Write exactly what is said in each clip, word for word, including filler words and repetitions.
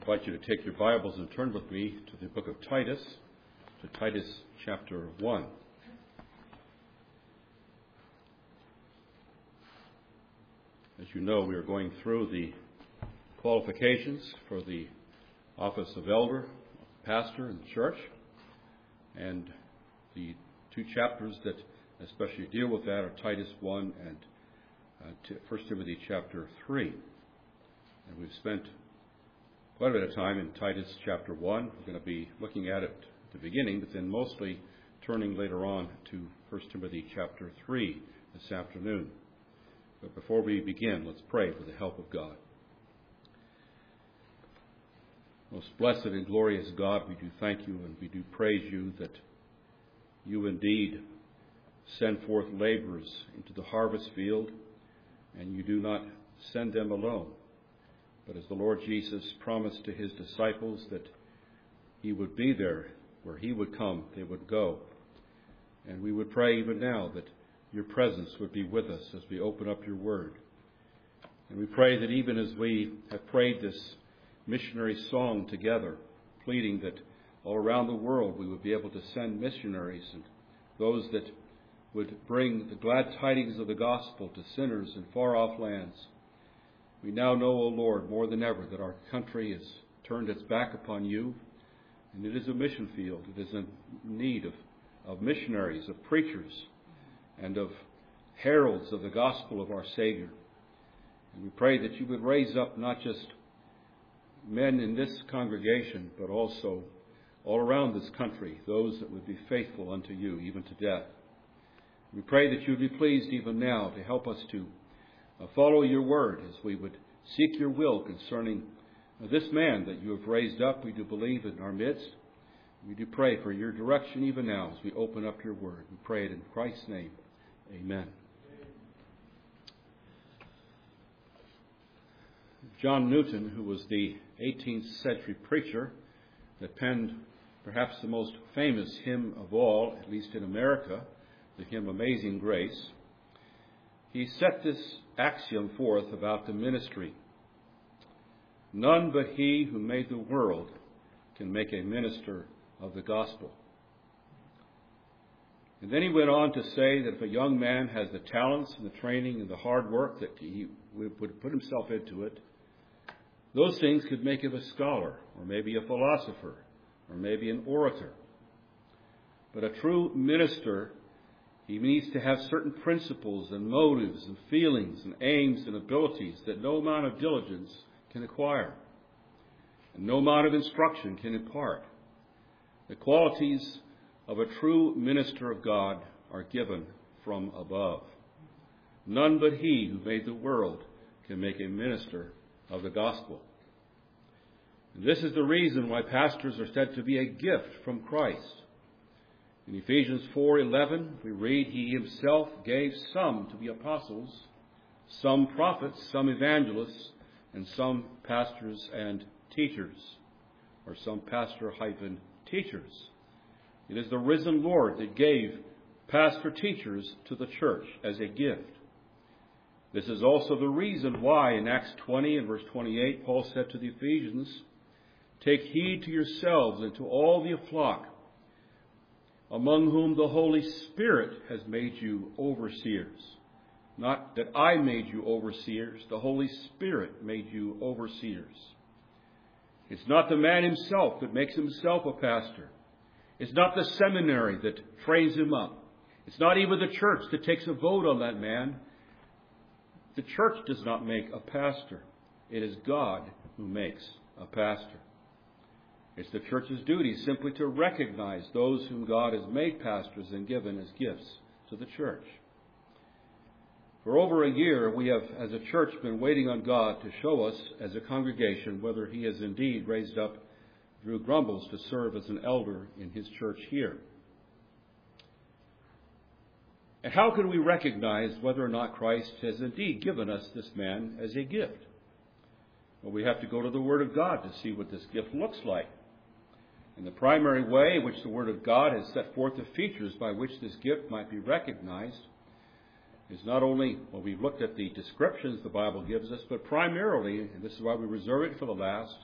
I invite you to take your Bibles and turn with me to the book of Titus, to Titus chapter one. As you know, we are going through the qualifications for the office of elder, pastor in the church, and the two chapters that especially deal with that are Titus one and uh, First Timothy chapter three. And we've spent quite a bit of time in Titus chapter one. We're going to be looking at it at the beginning, but then mostly turning later on to First Timothy chapter three this afternoon. But before we begin, let's pray for the help of God. Most blessed and glorious God, we do thank you and we do praise you that you indeed send forth laborers into the harvest field, and you do not send them alone. But as the Lord Jesus promised to his disciples that he would be there, where he would come, they would go. And we would pray even now that your presence would be with us as we open up your word. And we pray that even as we have prayed this missionary song together, pleading that all around the world we would be able to send missionaries and those that would bring the glad tidings of the gospel to sinners in far-off lands. We now know, O Lord, more than ever that our country has turned its back upon you, and it is a mission field. It is in need of, of missionaries, of preachers, and of heralds of the gospel of our Savior. And we pray that you would raise up not just men in this congregation, but also all around this country, those that would be faithful unto you, even to death. We pray that you would be pleased even now to help us to uh, follow your word as we would seek your will concerning uh, this man that you have raised up. We do believe in our midst. We do pray for your direction even now as we open up your word. We pray it in Christ's name. Amen. John Newton, who was the eighteenth century preacher that penned perhaps the most famous hymn of all, at least in America, the hymn Amazing Grace, he set this axiom forth about the ministry. None but he who made the world can make a minister of the gospel. And then he went on to say that if a young man has the talents and the training and the hard work that he would put himself into it, those things could make him a scholar, or maybe a philosopher, or maybe an orator. But a true minister, he needs to have certain principles and motives and feelings and aims and abilities that no amount of diligence can acquire, and no amount of instruction can impart. The qualities of a true minister of God are given from above. None but he who made the world can make a minister of the gospel. And this is the reason why pastors are said to be a gift from Christ. In Ephesians four eleven, we read, he himself gave some to be apostles, some prophets, some evangelists, and some pastors and teachers, or some pastor hyphen teachers. It is the risen Lord that gave pastor teachers to the church as a gift. This is also the reason why in Acts twenty and verse twenty-eight, Paul said to the Ephesians, take heed to yourselves and to all the flock, among whom the Holy Spirit has made you overseers. Not that I made you overseers, the Holy Spirit made you overseers. It's not the man himself that makes himself a pastor. It's not the seminary that trains him up. It's not even the church that takes a vote on that man. The church does not make a pastor. It is God who makes a pastor. It's the church's duty simply to recognize those whom God has made pastors and given as gifts to the church. For over a year, we have, as a church, been waiting on God to show us as a congregation whether he has indeed raised up Drew Grumbles to serve as an elder in his church here. And how can we recognize whether or not Christ has indeed given us this man as a gift? Well, we have to go to the Word of God to see what this gift looks like. And the primary way in which the Word of God has set forth the features by which this gift might be recognized is not only, well, we've looked at the descriptions the Bible gives us, but primarily, and this is why we reserve it for the last,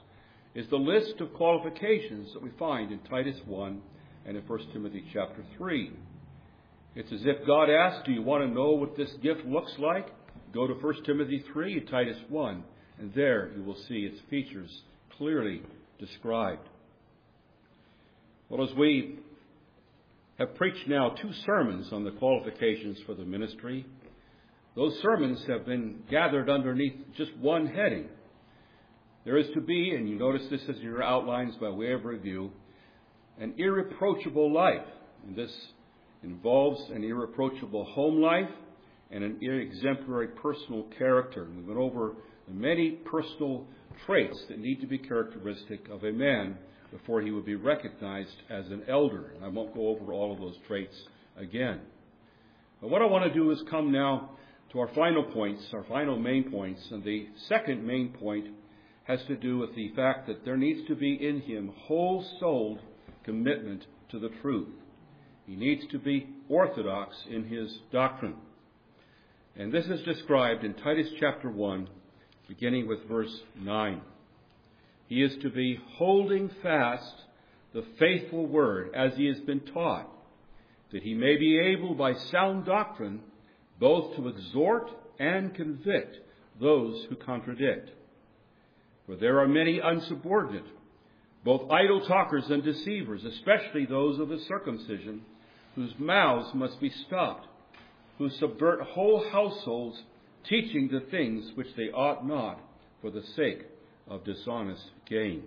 is the list of qualifications that we find in Titus one and in First Timothy chapter three. It's as if God asked, do you want to know what this gift looks like? Go to First Timothy three and Titus one, and there you will see its features clearly described. Well, as we have preached now two sermons on the qualifications for the ministry, those sermons have been gathered underneath just one heading. There is to be, and you notice this as your outlines by way of review, an irreproachable life. And this involves an irreproachable home life and an exemplary personal character. And we went over the many personal traits that need to be characteristic of a man before he would be recognized as an elder. And I won't go over all of those traits again. But what I want to do is come now to our final points, our final main points. And the second main point has to do with the fact that there needs to be in him whole-souled commitment to the truth. He needs to be orthodox in his doctrine. And this is described in Titus chapter one, beginning with verse nine. He is to be holding fast the faithful word as he has been taught, that he may be able by sound doctrine both to exhort and convict those who contradict. For there are many unsubordinate, both idle talkers and deceivers, especially those of the circumcision, whose mouths must be stopped, who subvert whole households, teaching the things which they ought not for the sake of dishonest gain.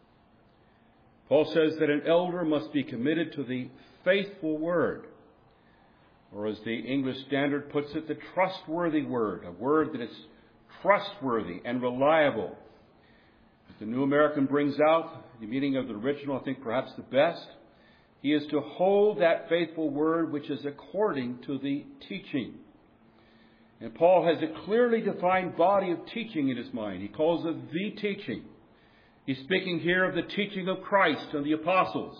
Paul says that an elder must be committed to the faithful word, or as the English Standard puts it, the trustworthy word, a word that is trustworthy and reliable. As the New American brings out the meaning of the original, I think perhaps the best, he is to hold that faithful word which is according to the teaching. And Paul has a clearly defined body of teaching in his mind. He calls it the teaching. He's speaking here of the teaching of Christ and the apostles.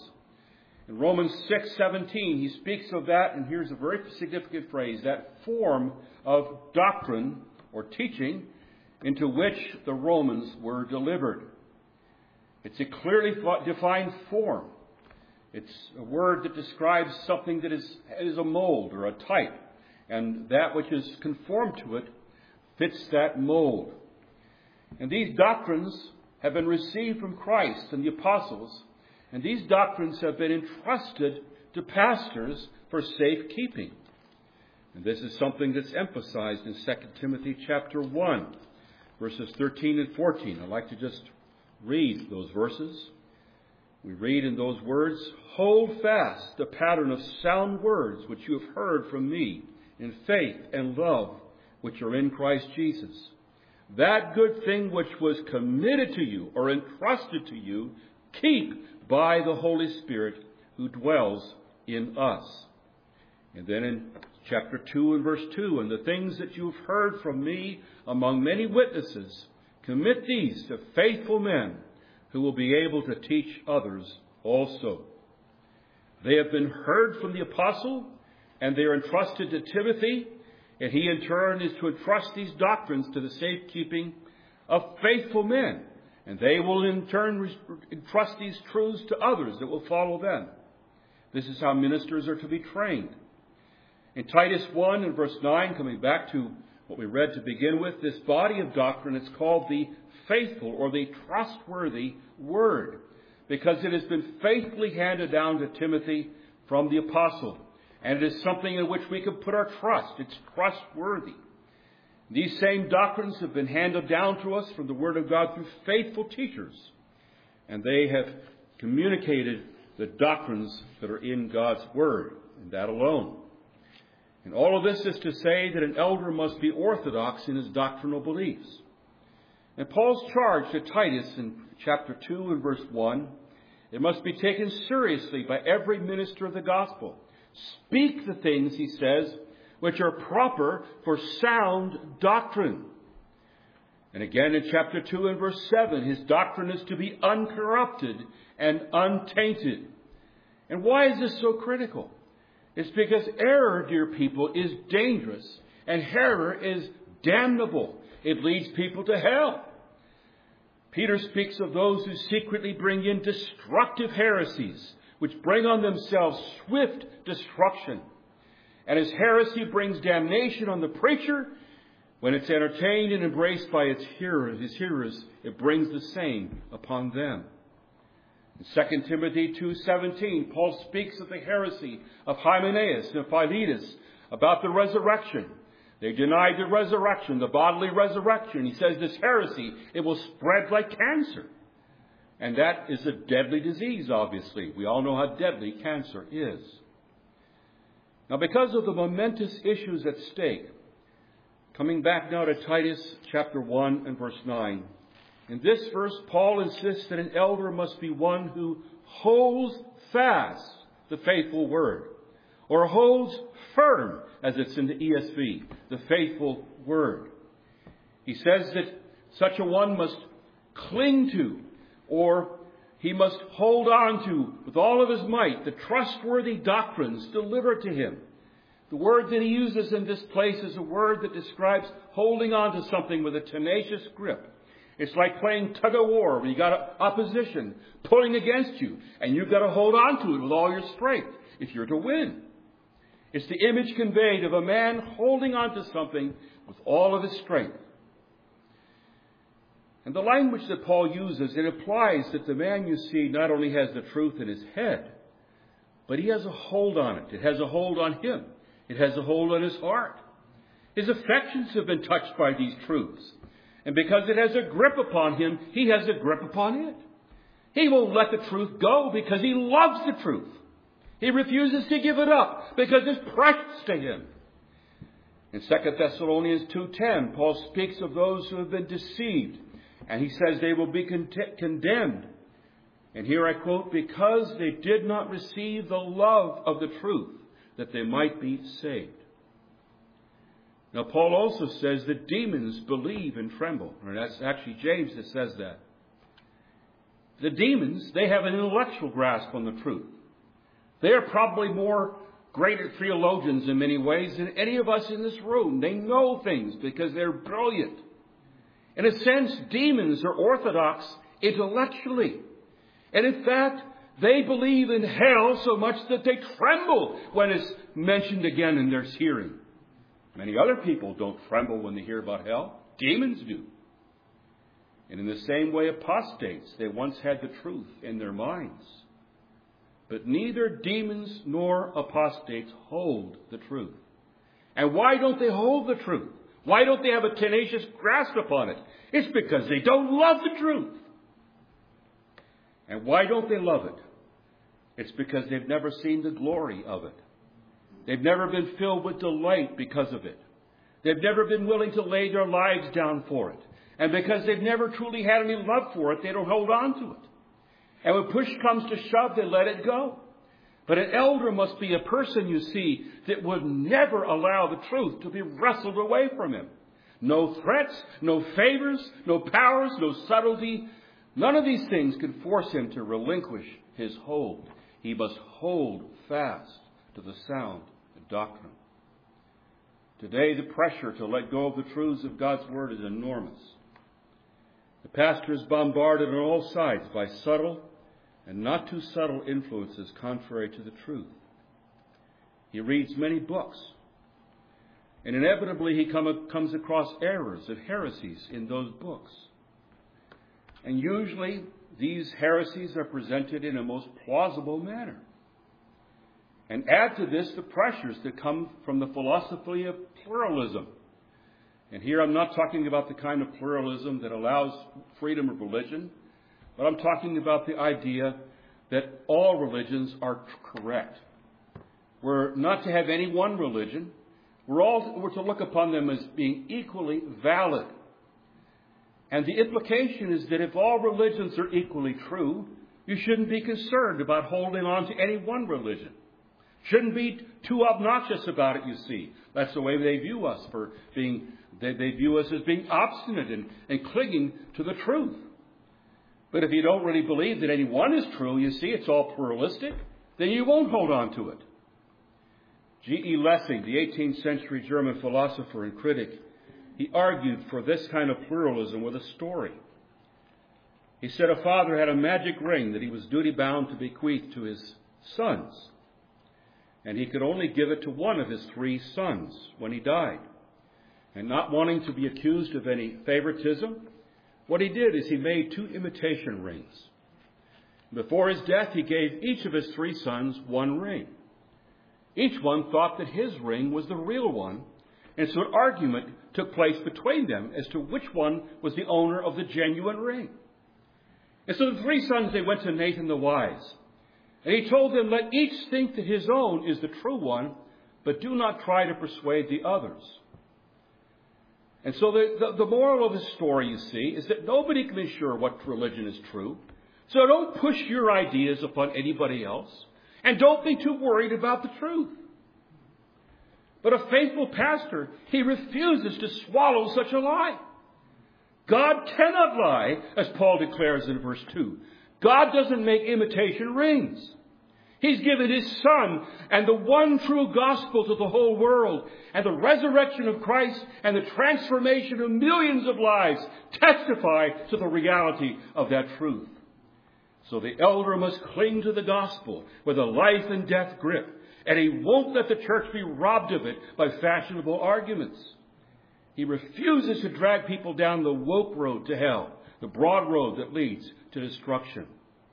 In Romans six seventeen, he speaks of that, and here's a very significant phrase, that form of doctrine or teaching into which the Romans were delivered. It's a clearly defined form. It's a word that describes something that is, is a mold or a type. And that which is conformed to it fits that mold. And these doctrines have been received from Christ and the apostles. And these doctrines have been entrusted to pastors for safekeeping. And this is something that's emphasized in Second Timothy chapter one, verses thirteen and fourteen. I'd like to just read those verses. We read in those words, "Hold fast the pattern of sound words which you have heard from me, in faith and love which are in Christ Jesus. That good thing which was committed to you or entrusted to you, keep by the Holy Spirit who dwells in us." And then in chapter two and verse two, "And the things that you've heard from me among many witnesses, commit these to faithful men who will be able to teach others also." They have been heard from the apostle, and they are entrusted to Timothy, and he in turn is to entrust these doctrines to the safekeeping of faithful men. And they will in turn entrust these truths to others that will follow them. This is how ministers are to be trained. In Titus one and verse nine, coming back to what we read to begin with, this body of doctrine is called the faithful or the trustworthy word, because it has been faithfully handed down to Timothy from the apostle. And it is something in which we can put our trust. It's trustworthy. These same doctrines have been handed down to us from the Word of God through faithful teachers. And they have communicated the doctrines that are in God's Word, and that alone. And all of this is to say that an elder must be orthodox in his doctrinal beliefs. And Paul's charge to Titus in chapter two and verse one, it must be taken seriously by every minister of the gospel. Speak the things, he says, which are proper for sound doctrine. And again in chapter two and verse seven, his doctrine is to be uncorrupted and untainted. And why is this so critical? It's because error, dear people, is dangerous, and error is damnable. It leads people to hell. Peter speaks of those who secretly bring in destructive heresies, which bring on themselves swift destruction. And as heresy brings damnation on the preacher, when it's entertained and embraced by its hearers, his hearers, it brings the same upon them. In Second Timothy two seventeen, Paul speaks of the heresy of Hymenaeus and Philetus about the resurrection. They denied the resurrection, the bodily resurrection. He says this heresy, it will spread like cancer. And that is a deadly disease, obviously. We all know how deadly cancer is. Now, because of the momentous issues at stake, coming back now to Titus chapter one and verse nine, in this verse, Paul insists that an elder must be one who holds fast the faithful word, or holds firm, as it's in the E S V, the faithful word. He says that such a one must cling to, or he must hold on to with all of his might the trustworthy doctrines delivered to him. The word that he uses in this place is a word that describes holding on to something with a tenacious grip. It's like playing tug of war, where you got opposition pulling against you, and you've got to hold on to it with all your strength if you're to win. It's the image conveyed of a man holding on to something with all of his strength. And the language that Paul uses, it implies that the man, you see, not only has the truth in his head, but he has a hold on it. It has a hold on him. It has a hold on his heart. His affections have been touched by these truths. And because it has a grip upon him, he has a grip upon it. He won't let the truth go because he loves the truth. He refuses to give it up because it's precious to him. In Second Thessalonians two ten, Paul speaks of those who have been deceived. And he says they will be con- condemned. And here I quote, because they did not receive the love of the truth, that they might be saved. Now, Paul also says that demons believe and tremble. Or that's actually James that says that. The demons, they have an intellectual grasp on the truth. They are probably more greater theologians in many ways than any of us in this room. They know things because they're brilliant. In a sense, demons are orthodox intellectually. And in fact, they believe in hell so much that they tremble when it's mentioned again in their hearing. Many other people don't tremble when they hear about hell. Demons do. And in the same way, apostates, they once had the truth in their minds. But neither demons nor apostates hold the truth. And why don't they hold the truth? Why don't they have a tenacious grasp upon it? It's because they don't love the truth. And why don't they love it? It's because they've never seen the glory of it. They've never been filled with delight because of it. They've never been willing to lay their lives down for it. And because they've never truly had any love for it, they don't hold on to it. And when push comes to shove, they let it go. But an elder must be a person, you see, that would never allow the truth to be wrestled away from him. No threats, no favors, no powers, no subtlety. None of these things can force him to relinquish his hold. He must hold fast to the sound doctrine. Today, the pressure to let go of the truths of God's Word is enormous. The pastor is bombarded on all sides by subtle and not too subtle influences contrary to the truth. He reads many books, and inevitably he come, comes across errors and heresies in those books. And usually these heresies are presented in a most plausible manner. And add to this the pressures that come from the philosophy of pluralism. And here I'm not talking about the kind of pluralism that allows freedom of religion, but I'm talking about the idea that all religions are correct. We're not to have any one religion. We're all we're to look upon them as being equally valid. And the implication is that if all religions are equally true, you shouldn't be concerned about holding on to any one religion. Shouldn't be too obnoxious about it, you see. That's the way they view us, for being they, they view us as being obstinate and, and clinging to the truth. But if you don't really believe that any one is true, you see, it's all pluralistic, then you won't hold on to it. G E Lessing, the eighteenth century German philosopher and critic, he argued for this kind of pluralism with a story. He said a father had a magic ring that he was duty-bound to bequeath to his sons, and he could only give it to one of his three sons when he died. And not wanting to be accused of any favoritism, what he did is he made two imitation rings. Before his death, he gave each of his three sons one ring. Each one thought that his ring was the real one, and so an argument took place between them as to which one was the owner of the genuine ring. And so the three sons, they went to Nathan the wise, and he told them, let each think that his own is the true one, but do not try to persuade the others. And so the, the, the moral of the story, you see, is that nobody can be sure what religion is true. So don't push your ideas upon anybody else, and don't be too worried about the truth. But a faithful pastor, he refuses to swallow such a lie. God cannot lie, as Paul declares in verse two. God doesn't make imitation rings. He's given his Son and the one true gospel to the whole world, and the resurrection of Christ and the transformation of millions of lives testify to the reality of that truth. So the elder must cling to the gospel with a life and death grip, and he won't let the church be robbed of it by fashionable arguments. He refuses to drag people down the woke road to hell, the broad road that leads to destruction.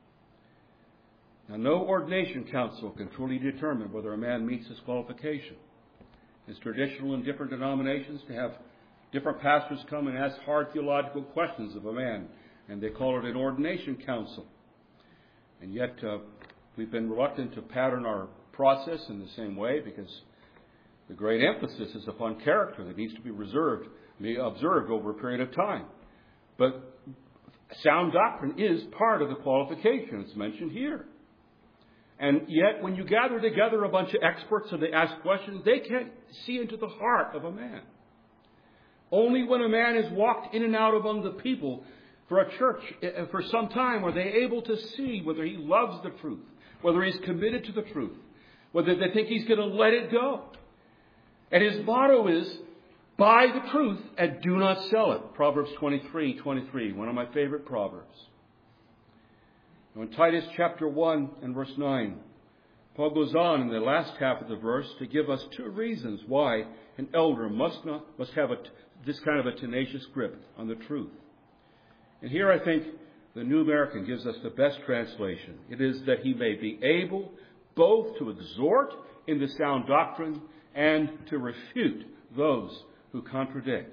Now, no ordination council can truly determine whether a man meets this qualification. It's traditional in different denominations to have different pastors come and ask hard theological questions of a man, and they call it an ordination council. And yet, uh, we've been reluctant to pattern our process in the same way because the great emphasis is upon character that needs to be reserved, be observed over a period of time. But sound doctrine is part of the qualification. It's mentioned here. And yet, when you gather together a bunch of experts and they ask questions, they can't see into the heart of a man. Only when a man has walked in and out among the people for a church for some time are they able to see whether he loves the truth, whether he's committed to the truth, whether they think he's going to let it go. And his motto is, buy the truth and do not sell it. Proverbs twenty-three twenty-three, one of my favorite proverbs. In Titus chapter one and verse nine, Paul goes on in the last half of the verse to give us two reasons why an elder must not must have a, this kind of a tenacious grip on the truth. And here I think the New American gives us the best translation. It is that he may be able both to exhort in the sound doctrine and to refute those who contradict.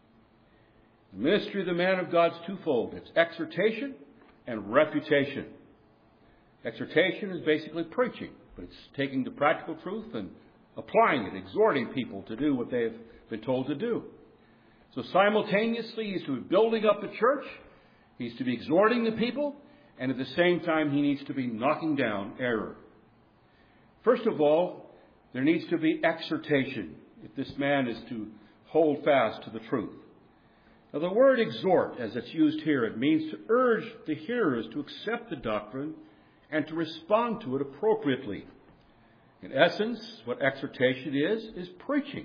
The ministry of the man of God is twofold. It's exhortation and refutation. Exhortation is basically preaching, but it's taking the practical truth and applying it, exhorting people to do what they have been told to do. So simultaneously, he's to be building up the church, he's to be exhorting the people, and at the same time, he needs to be knocking down error. First of all, there needs to be exhortation if this man is to hold fast to the truth. Now, the word exhort, as it's used here, it means to urge the hearers to accept the doctrine and to respond to it appropriately. In essence, what exhortation is, is preaching.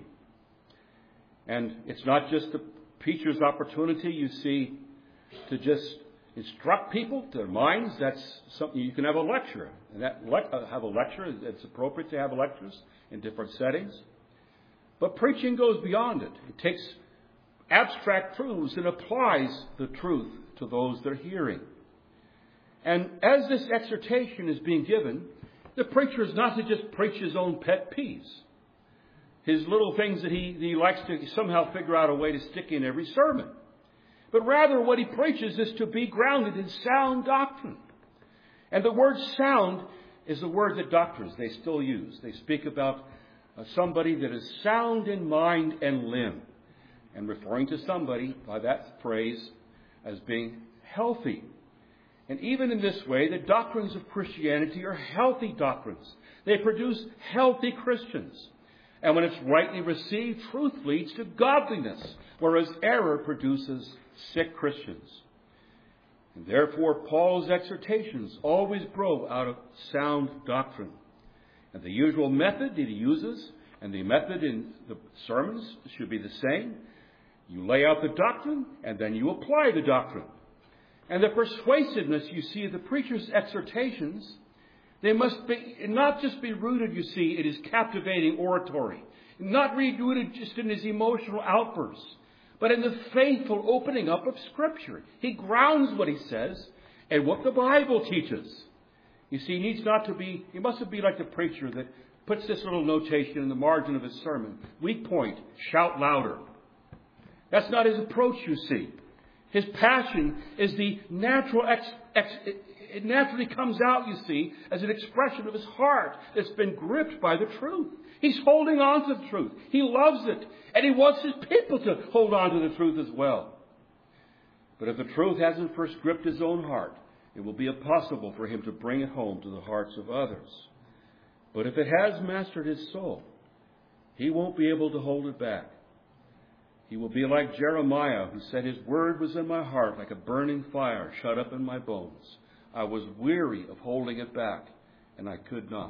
And it's not just the preacher's opportunity, you see, to just instruct people to their minds. That's something you can have a lecture. And that have a lecture. It's appropriate to have lectures in different settings. But preaching goes beyond it. It takes abstract truths and applies the truth to those they're hearing. And as this exhortation is being given, the preacher is not to just preach his own pet peeves, his little things that he, he likes to somehow figure out a way to stick in every sermon. But rather what he preaches is to be grounded in sound doctrine. And the word sound is the word that doctors, they still use. They speak about uh, somebody that is sound in mind and limb, and referring to somebody by that phrase as being healthy. And even in this way, the doctrines of Christianity are healthy doctrines. They produce healthy Christians. And when it's rightly received, truth leads to godliness, whereas error produces sick Christians. And therefore, Paul's exhortations always grow out of sound doctrine. And the usual method that he uses, and the method in the sermons should be the same. You lay out the doctrine, and then you apply the doctrine. And the persuasiveness, you see, of the preacher's exhortations, they must be not just be rooted, you see, in his captivating oratory, not rooted just in his emotional outbursts, but in the faithful opening up of Scripture. He grounds what he says and what the Bible teaches. You see, he needs not to be, he mustn't be like the preacher that puts this little notation in the margin of his sermon. Weak point, shout louder. That's not his approach, you see. His passion is the natural, ex, ex, it naturally comes out, you see, as an expression of his heart that's been gripped by the truth. He's holding on to the truth. He loves it. And he wants his people to hold on to the truth as well. But if the truth hasn't first gripped his own heart, it will be impossible for him to bring it home to the hearts of others. But if it has mastered his soul, he won't be able to hold it back. He will be like Jeremiah, who said, his word was in my heart like a burning fire shut up in my bones. I was weary of holding it back, and I could not.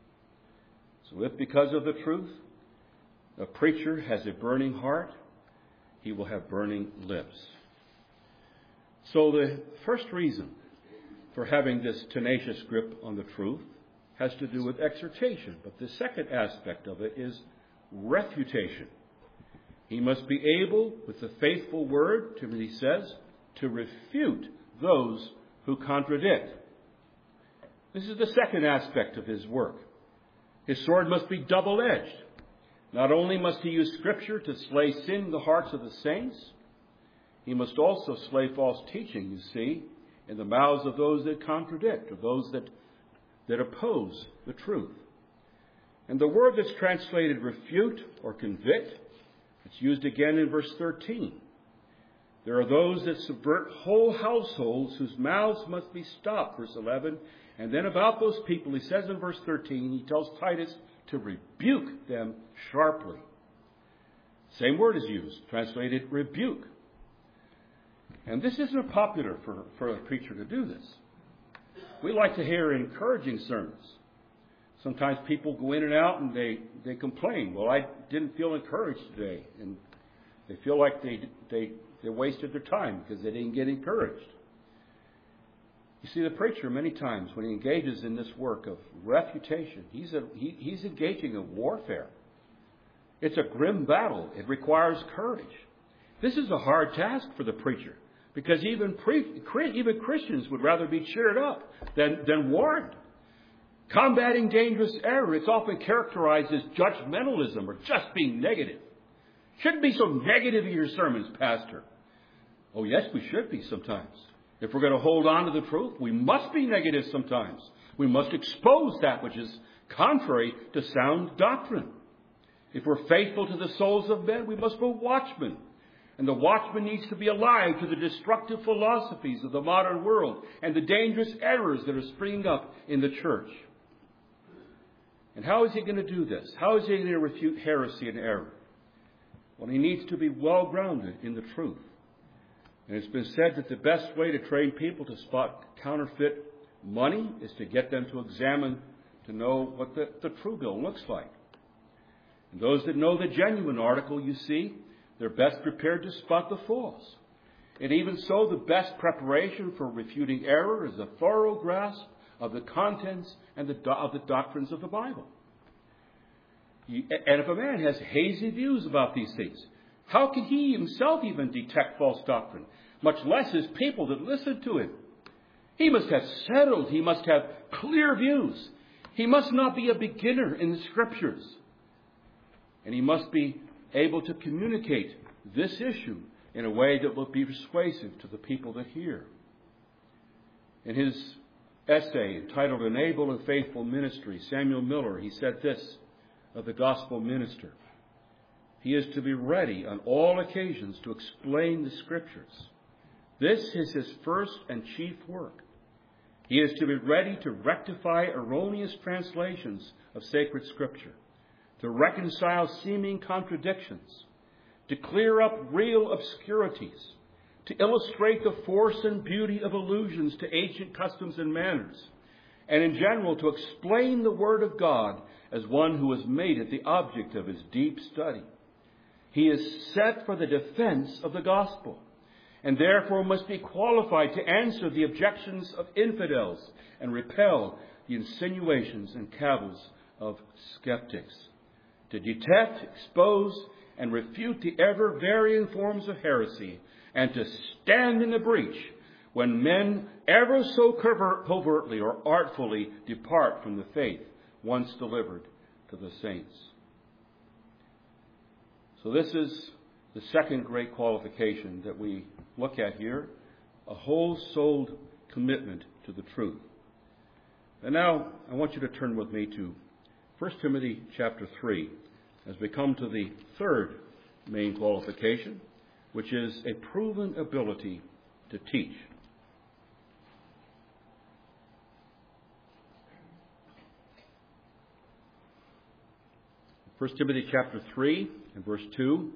So if because of the truth, a preacher has a burning heart, he will have burning lips. So the first reason for having this tenacious grip on the truth has to do with exhortation. But the second aspect of it is refutation. He must be able, with the faithful word, Timothy says, to refute those who contradict. This is the second aspect of his work. His sword must be double-edged. Not only must he use Scripture to slay sin in the hearts of the saints, he must also slay false teaching, you see, in the mouths of those that contradict, or those that, that oppose the truth. And the word that's translated refute or convict, it's used again in verse thirteen. There are those that subvert whole households whose mouths must be stopped, verse eleven. And then about those people, he says in verse thirteen, he tells Titus to rebuke them sharply. Same word is used, translated rebuke. And this isn't popular for, for a preacher to do this. We like to hear encouraging sermons. Sometimes people go in and out and they, they complain. Well, I didn't feel encouraged today. And they feel like they, they, they wasted their time because they didn't get encouraged. You see, the preacher, many times, when he engages in this work of refutation, he's, a, he, he's engaging in warfare. It's a grim battle. It requires courage. This is a hard task for the preacher because even, pre, even Christians would rather be cheered up than, than warned. Combating dangerous error, it's often characterized as judgmentalism or just being negative. Shouldn't be so negative in your sermons, Pastor. Oh, yes, we should be sometimes. If we're going to hold on to the truth, we must be negative sometimes. We must expose that which is contrary to sound doctrine. If we're faithful to the souls of men, we must be watchmen. And the watchman needs to be alive to the destructive philosophies of the modern world and the dangerous errors that are springing up in the church. And how is he going to do this? How is he going to refute heresy and error? Well, he needs to be well grounded in the truth. And it's been said that the best way to train people to spot counterfeit money is to get them to examine, to know what the, the true bill looks like. And those that know the genuine article, you see, they're best prepared to spot the false. And even so, the best preparation for refuting error is a thorough grasp of the contents and the do- of the doctrines of the Bible. He, and if a man has hazy views about these things, how can he himself even detect false doctrine, much less his people that listen to him? He must have settled, he must have clear views. He must not be a beginner in the Scriptures. And he must be able to communicate this issue in a way that will be persuasive to the people that hear. In his essay entitled An Able and Faithful Ministry, Samuel Miller, he said this of the gospel minister. He is to be ready on all occasions to explain the Scriptures. This is his first and chief work. He is to be ready to rectify erroneous translations of sacred Scripture, to reconcile seeming contradictions, to clear up real obscurities, to illustrate the force and beauty of allusions to ancient customs and manners, and in general to explain the Word of God as one who has made it the object of his deep study. He is set for the defense of the gospel, and therefore must be qualified to answer the objections of infidels and repel the insinuations and cavils of skeptics, to detect, expose, and refute the ever-varying forms of heresy, and to stand in the breach when men ever so covertly or artfully depart from the faith once delivered to the saints. So this is the second great qualification that we look at here, a whole-souled commitment to the truth. And now I want you to turn with me to First Timothy chapter three as we come to the third main qualification, which is a proven ability to teach. First Timothy chapter three and verse two.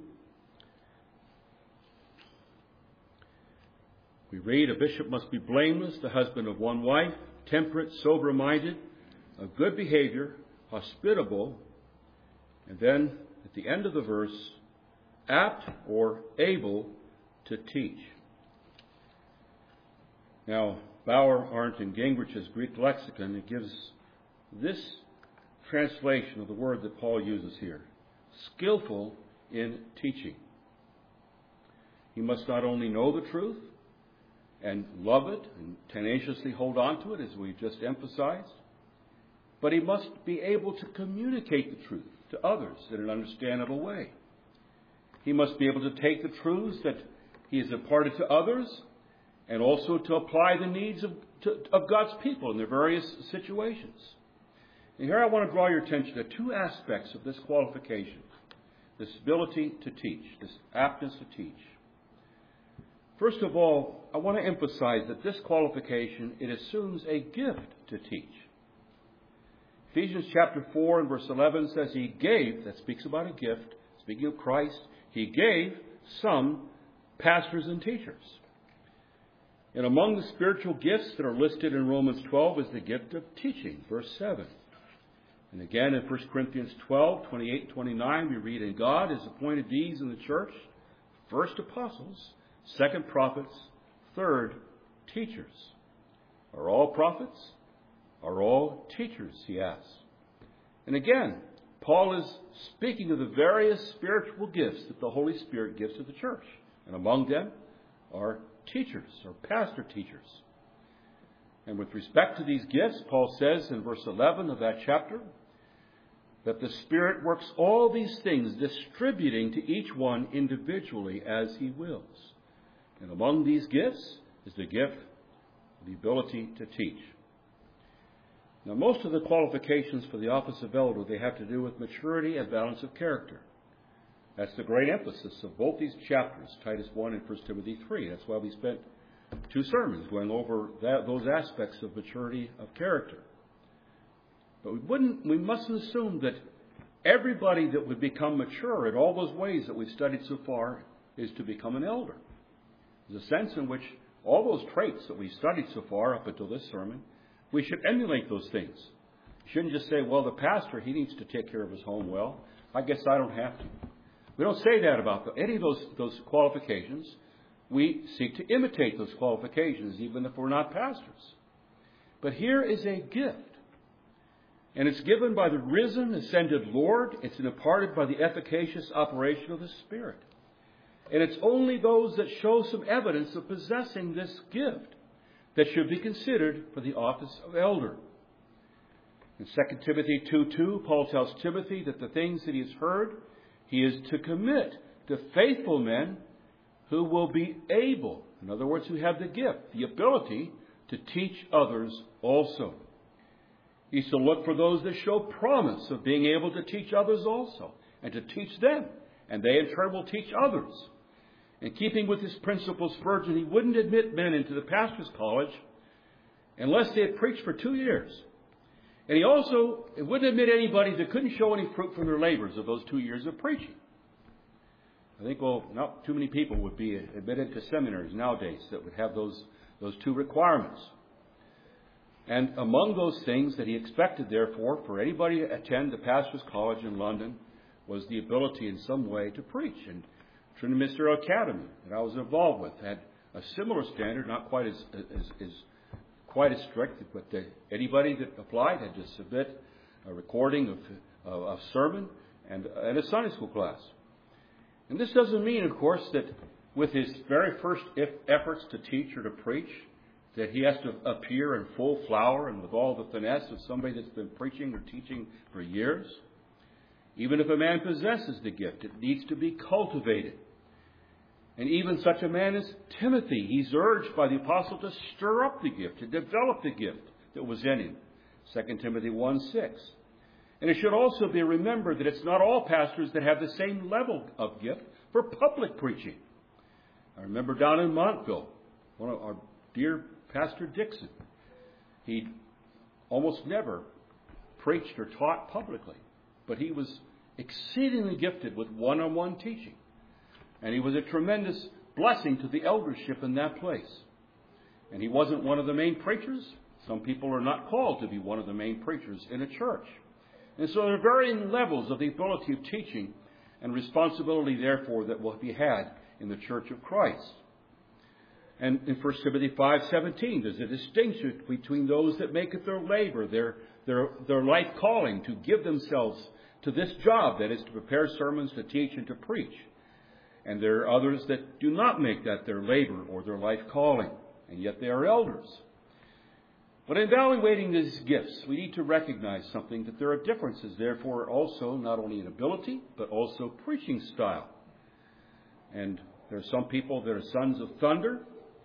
We read, "A bishop must be blameless, the husband of one wife, temperate, sober-minded, of good behavior, hospitable," and then at the end of the verse, "apt or able to teach." Now, Bauer, Arndt, and Gingrich's Greek lexicon, it gives this translation of the word that Paul uses here: skillful in teaching. He must not only know the truth and love it and tenaciously hold on to it, as we just emphasized, but he must be able to communicate the truth to others in an understandable way. He must be able to take the truths that he has imparted to others and also to apply the needs of, to, of God's people in their various situations. And here I want to draw your attention to two aspects of this qualification: this ability to teach, this aptness to teach. First of all, I want to emphasize that this qualification, it assumes a gift to teach. Ephesians chapter four and verse eleven says he gave, that speaks about a gift, speaking of Christ, he gave some pastors and teachers. And among the spiritual gifts that are listed in Romans twelve is the gift of teaching, verse seven. And again in First Corinthians twelve, twenty-eight and twenty-nine, we read, "And God has appointed these in the church, first apostles, second prophets, third teachers." Are all prophets? Are all teachers, he asks. And again, Paul is speaking of the various spiritual gifts that the Holy Spirit gives to the church. And among them are teachers, or pastor teachers. And with respect to these gifts, Paul says in verse eleven of that chapter that the Spirit works all these things, distributing to each one individually as he wills. And among these gifts is the gift of the ability to teach. Now, most of the qualifications for the office of elder, they have to do with maturity and balance of character. That's the great emphasis of both these chapters, Titus one and First Timothy three. That's why we spent two sermons going over that, those aspects of maturity of character. But we wouldn't, we mustn't assume that everybody that would become mature in all those ways that we've studied so far is to become an elder. There's a sense in which all those traits that we've studied so far up until this sermon, we should emulate those things. You shouldn't just say, well, the pastor, he needs to take care of his home well. I guess I don't have to. We don't say that about any of those, those qualifications. We seek to imitate those qualifications, even if we're not pastors. But here is a gift. And it's given by the risen, ascended Lord. It's imparted by the efficacious operation of the Spirit. And it's only those that show some evidence of possessing this gift that should be considered for the office of elder. In Second Timothy two two, Paul tells Timothy that the things that he has heard, he is to commit to faithful men who will be able, in other words, who have the gift, the ability to teach others also. He's to look for those that show promise of being able to teach others also, and to teach them, and they in turn will teach others. In keeping with his principles, Spurgeon, he wouldn't admit men into the pastor's college unless they had preached for two years. And he also wouldn't admit anybody that couldn't show any fruit from their labors of those two years of preaching. I think, well, not too many people would be admitted to seminaries nowadays that would have those, those two requirements. And among those things that he expected, therefore, for anybody to attend the pastor's college in London was the ability in some way to preach. And Trinity Ministerial Academy that I was involved with had a similar standard, not quite as, as, as quite as strict, but the, anybody that applied had to submit a recording of, of, of sermon and, and a Sunday school class. And this doesn't mean, of course, that with his very first efforts to teach or to preach, that he has to appear in full flower and with all the finesse of somebody that's been preaching or teaching for years. Even if a man possesses the gift, it needs to be cultivated. And even such a man as Timothy, he's urged by the apostle to stir up the gift, to develop the gift that was in him. Second Timothy one six. And it should also be remembered that it's not all pastors that have the same level of gift for public preaching. I remember down in Montville, one of our dear Pastor Dixon, he almost never preached or taught publicly, but he was exceedingly gifted with one-on-one teaching. And he was a tremendous blessing to the eldership in that place. And he wasn't one of the main preachers. Some people are not called to be one of the main preachers in a church. And so there are varying levels of the ability of teaching and responsibility, therefore, that will be had in the Church of Christ. And in First Timothy five seventeen, there's a distinction between those that make it their labor, their, their, their life calling, to give themselves to this job, that is to prepare sermons, to teach, and to preach. And there are others that do not make that their labor or their life calling, and yet they are elders. But in evaluating these gifts, we need to recognize something, that there are differences, therefore, also not only in ability, but also preaching style. And there are some people that are sons of thunder,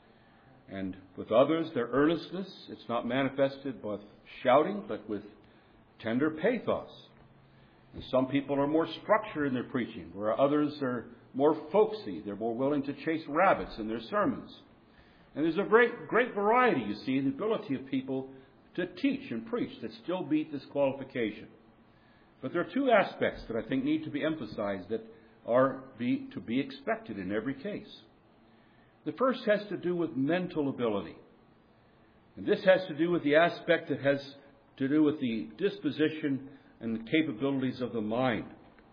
and with others, their earnestness, it's not manifested by shouting, but with tender pathos. And some people are more structured in their preaching, where others are more folksy. They're more willing to chase rabbits in their sermons. And there's a great, great variety, you see, in the ability of people to teach and preach that still meet this qualification. But there are two aspects that I think need to be emphasized that are be, to be expected in every case. The first has to do with mental ability. And this has to do with the aspect that has to do with the disposition and the capabilities of the mind.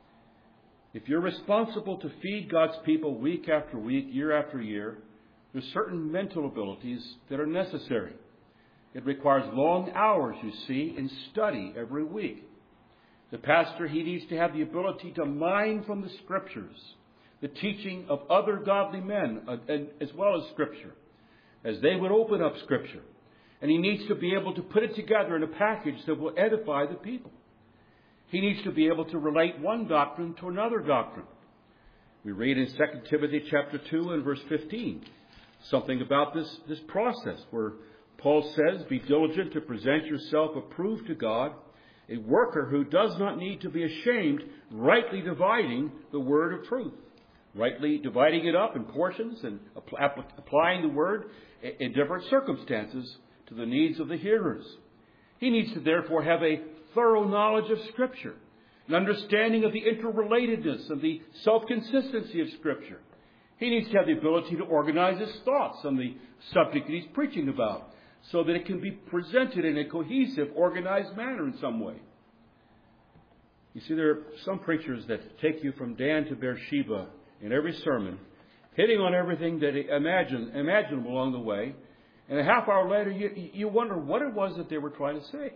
If you're responsible to feed God's people week after week, year after year, there's certain mental abilities that are necessary. It requires long hours, you see, in study every week. The pastor, he needs to have the ability to mine from the Scriptures the teaching of other godly men, uh, and, as well as Scripture, as they would open up Scripture. And he needs to be able to put it together in a package that will edify the people. He needs to be able to relate one doctrine to another doctrine. We read in Second Timothy chapter two and verse fifteen something about this, this process where Paul says, "Be diligent to present yourself approved to God, a worker who does not need to be ashamed, rightly dividing the word of truth." Rightly dividing it up in portions and applying the word in different circumstances to the needs of the hearers. He needs to therefore have a thorough knowledge of Scripture, an understanding of the interrelatedness and the self-consistency of Scripture. He needs to have the ability to organize his thoughts on the subject that he's preaching about, so that it can be presented in a cohesive, organized manner in some way. You see, there are some preachers that take you from Dan to Beersheba in every sermon, hitting on everything that imagine, imaginable along the way, and a half hour later you, you wonder what it was that they were trying to say.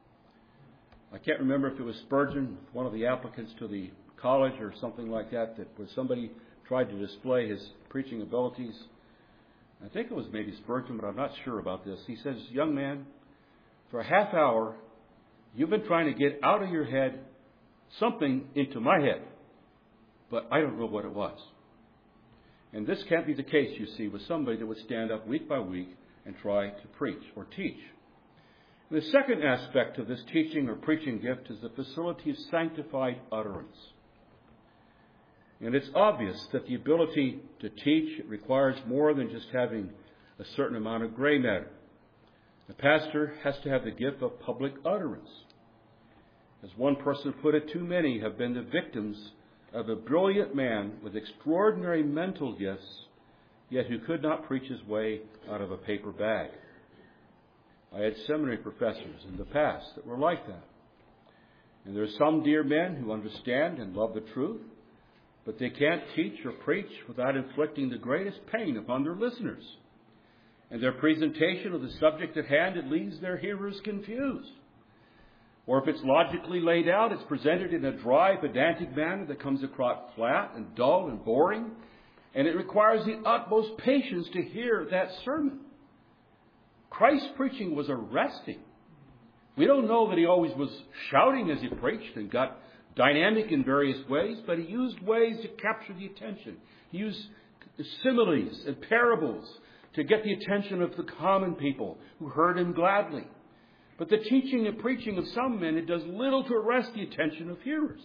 I can't remember if it was Spurgeon, one of the applicants to the college or something like that, that where somebody tried to display his preaching abilities. I think it was maybe Spurgeon, but I'm not sure about this. He says, "Young man, for a half hour, you've been trying to get out of your head something into my head, but I don't know what it was." And this can't be the case, you see, with somebody that would stand up week by week and try to preach or teach. The second aspect of this teaching or preaching gift is the facility of sanctified utterance. And it's obvious that the ability to teach requires more than just having a certain amount of gray matter. The pastor has to have the gift of public utterance. As one person put it, too many have been the victims of a brilliant man with extraordinary mental gifts, yet who could not preach his way out of a paper bag. I had seminary professors in the past that were like that. And there are some dear men who understand and love the truth, but they can't teach or preach without inflicting the greatest pain upon their listeners. and their presentation of the subject at hand, it leaves their hearers confused. Or if it's logically laid out, it's presented in a dry, pedantic manner that comes across flat and dull and boring, and it requires the utmost patience to hear that sermon. Christ's preaching was arresting. We don't know that he always was shouting as he preached and got dynamic in various ways, but he used ways to capture the attention. He used similes and parables to get the attention of the common people who heard him gladly. But the teaching and preaching of some men, it does little to arrest the attention of hearers.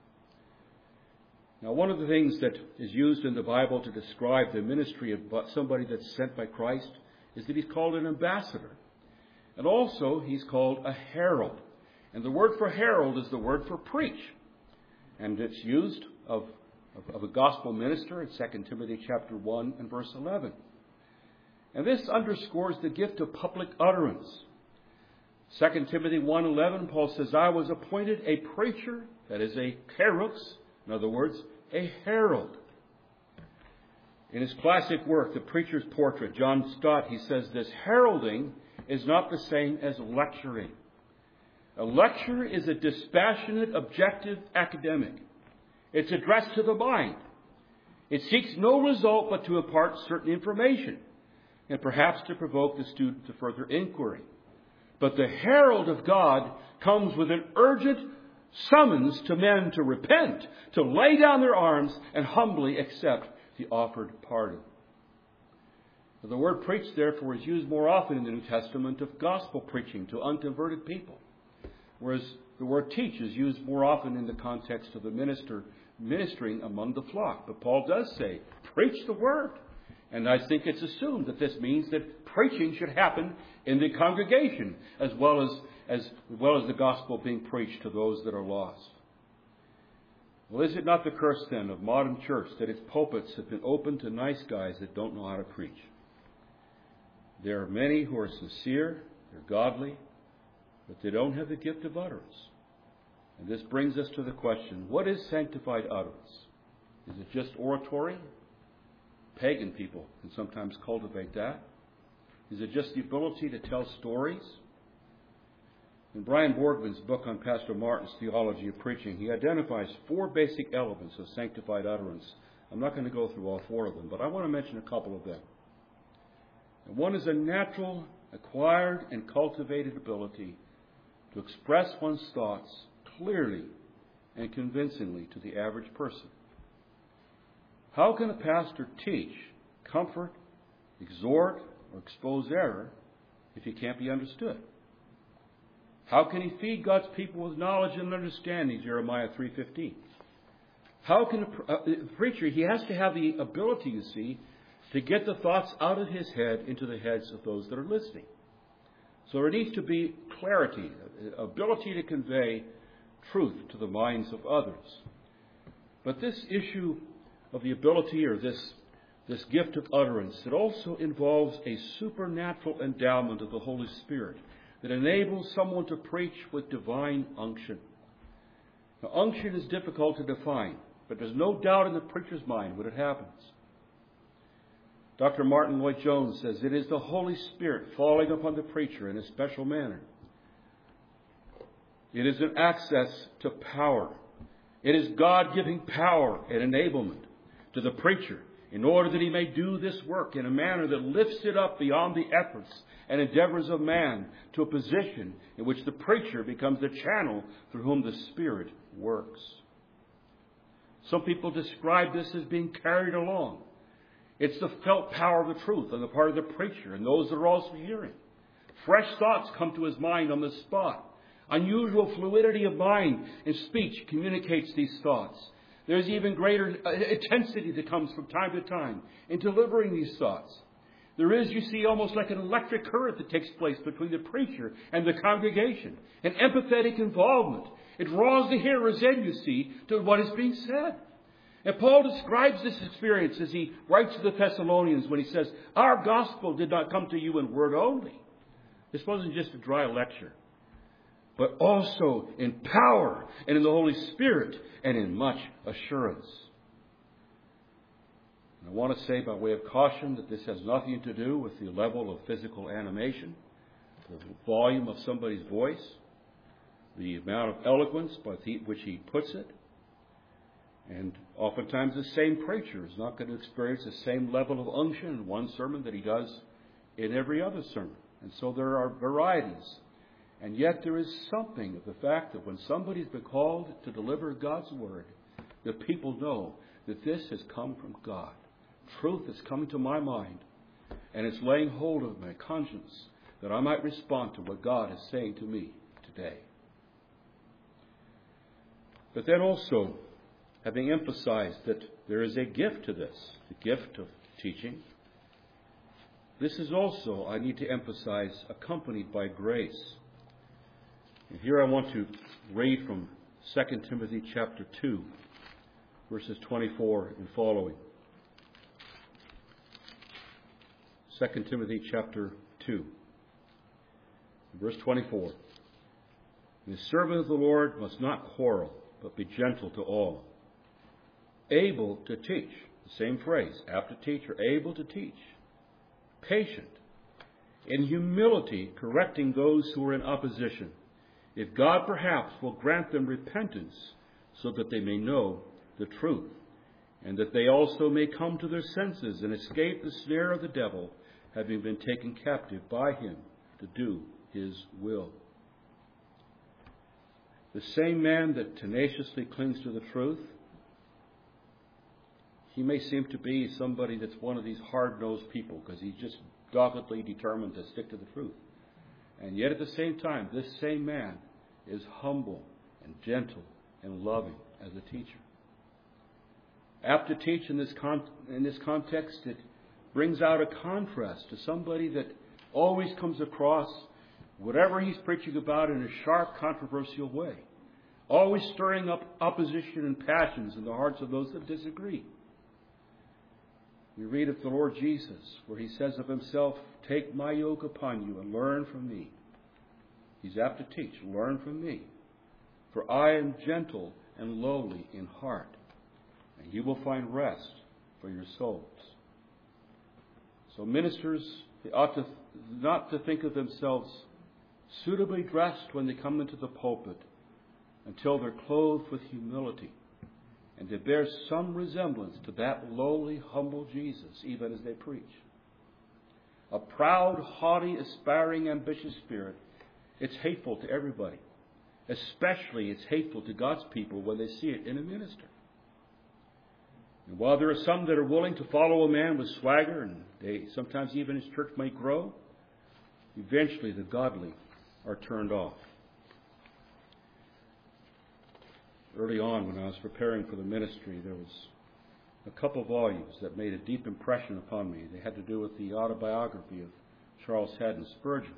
Now, one of the things that is used in the Bible to describe the ministry of somebody that's sent by Christ is that he's called an ambassador. And also, he's called a herald. And the word for herald is the word for preach. And it's used of, of, of a gospel minister in Second Timothy chapter one and verse eleven. And this underscores the gift of public utterance. Second Timothy one eleven, Paul says, I was appointed a preacher, that is a kerux, in other words, a herald. In his classic work, The Preacher's Portrait, John Stott, he says this, heralding is not the same as lecturing. A lecture is a dispassionate, objective academic. It's addressed to the mind. It seeks no result but to impart certain information, and perhaps to provoke the student to further inquiry. But the herald of God comes with an urgent summons to men to repent, to lay down their arms and humbly accept the offered pardon. The word preach, therefore, is used more often in the New Testament of gospel preaching to unconverted people, whereas the word teach is used more often in the context of the minister ministering among the flock. But Paul does say, preach the word. And I think it's assumed that this means that preaching should happen in the congregation as well as, as well as the gospel being preached to those that are lost. Well, is it not the curse then of modern church that its pulpits have been open to nice guys that don't know how to preach? There are many who are sincere, they're godly, but they don't have the gift of utterance. And this brings us to the question, what is sanctified utterance? Is it just oratory? Pagan people can sometimes cultivate that. Is it just the ability to tell stories? In Brian Borgman's book on Pastor Martin's theology of preaching, he identifies four basic elements of sanctified utterance. I'm not going to go through all four of them, but I want to mention a couple of them. And one is a natural, acquired, and cultivated ability to express one's thoughts clearly and convincingly to the average person. How can a pastor teach, comfort, exhort, or expose error if he can't be understood? How can he feed God's people with knowledge and understanding, Jeremiah three fifteen? How can a, a preacher, he has to have the ability, you see, to get the thoughts out of his head into the heads of those that are listening. So there needs to be clarity, ability to convey truth to the minds of others. But this issue of the ability, or this, this gift of utterance, it also involves a supernatural endowment of the Holy Spirit that enables someone to preach with divine unction. Now, unction is difficult to define, but there's no doubt in the preacher's mind when it happens. Doctor Martin Lloyd-Jones says it is the Holy Spirit falling upon the preacher in a special manner. It is an access to power. It is God giving power and enablement to the preacher in order that he may do this work in a manner that lifts it up beyond the efforts and endeavors of man to a position in which the preacher becomes the channel through whom the Spirit works. Some people describe this as being carried along. It's the felt power of the truth on the part of the preacher and those that are also hearing. Fresh thoughts come to his mind on the spot. Unusual fluidity of mind and speech communicates these thoughts. There's even greater intensity that comes from time to time in delivering these thoughts. There is, you see, almost like an electric current that takes place between the preacher and the congregation. An empathetic involvement. It draws the hearers in, you see, to what is being said. And Paul describes this experience as he writes to the Thessalonians when he says, our gospel did not come to you in word only. This wasn't just a dry lecture, but also in power and in the Holy Spirit and in much assurance. I want to say by way of caution that this has nothing to do with the level of physical animation, the volume of somebody's voice, the amount of eloquence by which he puts it. And oftentimes the same preacher is not going to experience the same level of unction in one sermon that he does in every other sermon. And so there are varieties. And yet there is something of the fact that when somebody's been called to deliver God's word, the people know that this has come from God. Truth is coming to my mind, and it's laying hold of my conscience that I might respond to what God is saying to me today. But then also, having emphasized that there is a gift to this, the gift of teaching, this is also, I need to emphasize, accompanied by grace. And here I want to read from Second Timothy chapter two, verses twenty-four and following. Second Timothy chapter two, verse twenty-four. The servant of the Lord must not quarrel, but be gentle to all, able to teach. The same phrase, apt to teach or able to teach. Patient, in humility correcting those who are in opposition, if God perhaps will grant them repentance, so that they may know the truth, and that they also may come to their senses and escape the snare of the devil, having been taken captive by him to do his will. The same man that tenaciously clings to the truth, he may seem to be somebody that's one of these hard-nosed people because he's just doggedly determined to stick to the truth. And yet at the same time, this same man is humble and gentle and loving as a teacher. Apt to teach in this con- in this context, it brings out a contrast to somebody that always comes across whatever he's preaching about in a sharp, controversial way, always stirring up opposition and passions in the hearts of those that disagree. We read of the Lord Jesus, where he says of himself, "Take my yoke upon you and learn from me." He's apt to teach, "Learn from me, for I am gentle and lowly in heart, and you will find rest for your souls." So ministers, they ought to not to think of themselves suitably dressed when they come into the pulpit until they're clothed with humility, and to bear some resemblance to that lowly, humble Jesus, even as they preach. A proud, haughty, aspiring, ambitious spirit, it's hateful to everybody. Especially it's hateful to God's people when they see it in a minister. And while there are some that are willing to follow a man with swagger, and they sometimes even his church may grow, eventually the godly are turned off. Early on, when I was preparing for the ministry, there was a couple volumes that made a deep impression upon me. They had to do with the autobiography of Charles Haddon Spurgeon.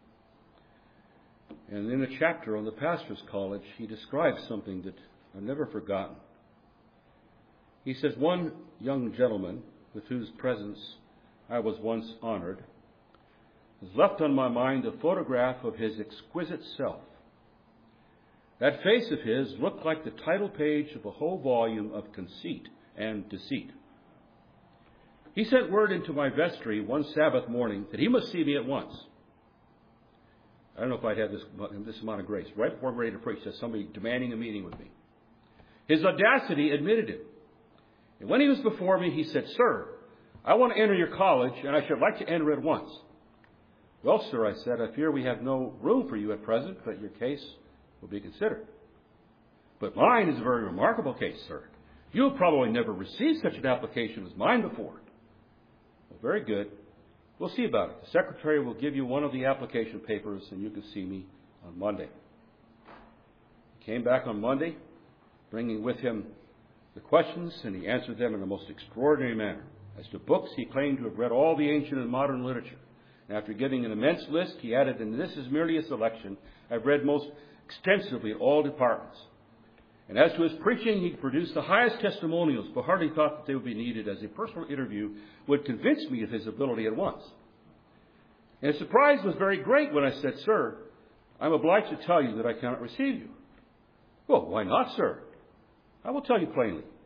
And in a chapter on the pastor's college, he describes something that I've never forgotten. He says, "One young gentleman with whose presence I was once honored has left on my mind a photograph of his exquisite self. That face of his looked like the title page of a whole volume of conceit and deceit. He sent word into my vestry one Sabbath morning that he must see me at once. I don't know if I'd had this, this amount of grace. Right before I'm ready to preach, there's somebody demanding a meeting with me. His audacity admitted it. And when he was before me, he said, 'Sir, I want to enter your college, and I should like to enter at once.' 'Well, sir,' I said, 'I fear we have no room for you at present, but your case will be considered.' 'But mine is a very remarkable case, sir. You have probably never received such an application as mine before.' 'Well, very good. We'll see about it. The secretary will give you one of the application papers, and you can see me on Monday.' He came back on Monday, bringing with him the questions, and he answered them in the most extraordinary manner. As to books, he claimed to have read all the ancient and modern literature. And after giving an immense list, he added, 'And this is merely a selection. I've read most extensively in all departments.' And as to his preaching, he produced the highest testimonials, but hardly thought that they would be needed, as a personal interview would convince me of his ability at once. And his surprise was very great when I said, 'Sir, I'm obliged to tell you that I cannot receive you.' 'Well, why not, sir?' 'I will tell you plainly.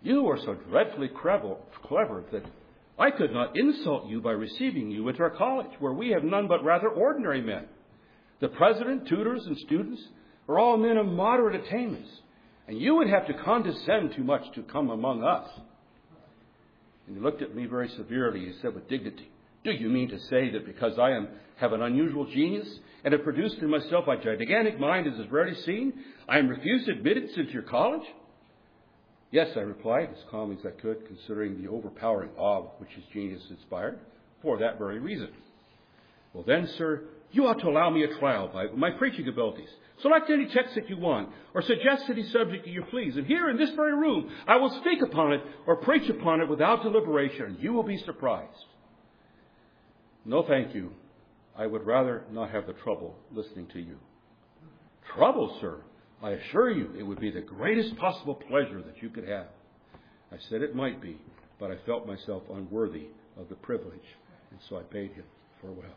You are so dreadfully clever that I could not insult you by receiving you into our college, where we have none but rather ordinary men. The president, tutors, and students are all men of moderate attainments, and you would have to condescend too much to come among us. And he looked at me very severely. He said with dignity, do you mean to say that because I am have an unusual genius and have produced in myself a gigantic mind as is rarely seen, I am refused admittance into your college? Yes, I replied, as calmly as I could, considering the overpowering awe which his genius inspired, for that very reason. Well then, sir, you ought to allow me a trial by my preaching abilities. Select any text that you want, or suggest any subject that you please, and here in this very room I will speak upon it or preach upon it without deliberation, and you will be surprised. No, thank you. I would rather not have the trouble listening to you. Trouble, sir? I assure you it would be the greatest possible pleasure that you could have. I said it might be, but I felt myself unworthy of the privilege, and so I bade him farewell.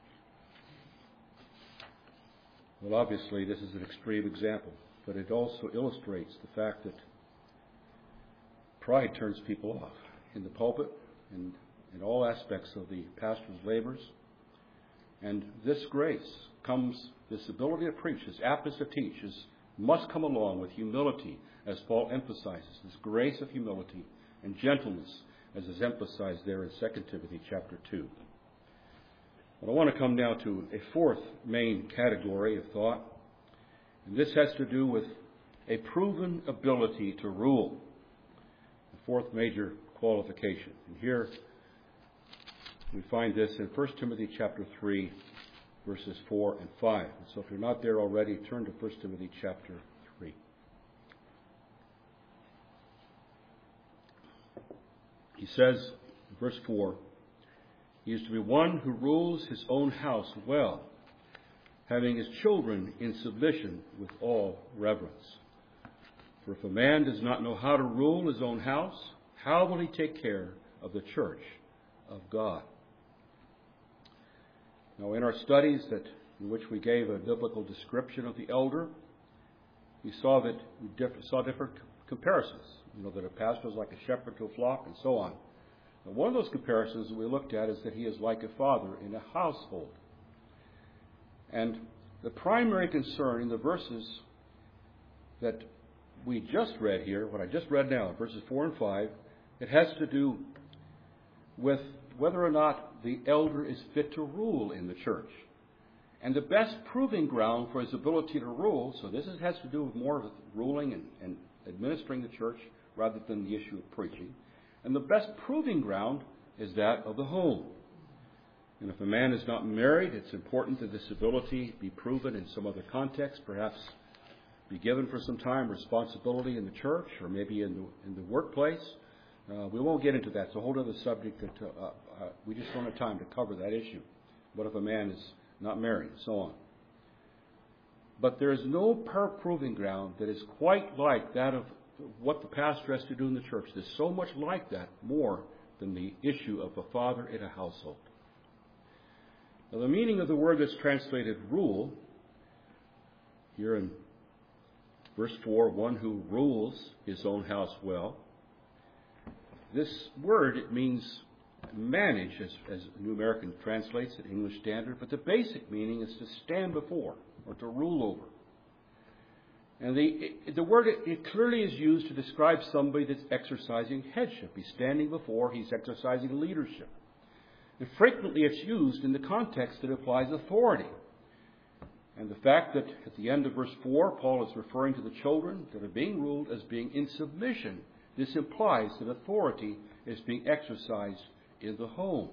Well, obviously, this is an extreme example, but it also illustrates the fact that pride turns people off in the pulpit and in all aspects of the pastor's labors. And this grace comes, this ability to preach, this aptness to teach, is, must come along with humility, as Paul emphasizes, this grace of humility and gentleness, as is emphasized there in Second Timothy chapter two. But I want to come now to a fourth main category of thought, and this has to do with a proven ability to rule, the fourth major qualification. And here we find this in First Timothy chapter three, verses four and five. And so if you're not there already, turn to First Timothy chapter three. He says, in verse four, he is to be one who rules his own house well, having his children in submission with all reverence. For if a man does not know how to rule his own house, how will he take care of the church of God? Now, in our studies that in which we gave a biblical description of the elder, we saw that we diff- saw different comparisons. You know, that a pastor is like a shepherd to a flock, and so on. And one of those comparisons that we looked at is that he is like a father in a household. And the primary concern in the verses that we just read here, what I just read now, verses four and five, it has to do with whether or not the elder is fit to rule in the church. And the best proving ground for his ability to rule, so this has to do with more with ruling and, and administering the church rather than the issue of preaching. And the best proving ground is that of the home. And if a man is not married, it's important that this ability be proven in some other context, perhaps be given for some time responsibility in the church or maybe in the, in the workplace. Uh, we won't get into that. It's a whole other subject that uh, uh, we just don't have time to cover that issue. What if a man is not married, and so on. But there is no proving ground that is quite like that of what the pastor has to do in the church. There's so much like that, more than the issue of a father in a household. Now, the meaning of the word that's translated rule, here in verse four, one who rules his own house well. This word, it means manage, as, as New American translates it, English Standard, but the basic meaning is to stand before or to rule over. And the the word, it, it clearly is used to describe somebody that's exercising headship. He's standing before, he's exercising leadership. And frequently it's used in the context that applies authority. And the fact that at the end of verse four, Paul is referring to the children that are being ruled as being in submission. This implies that authority is being exercised in the home.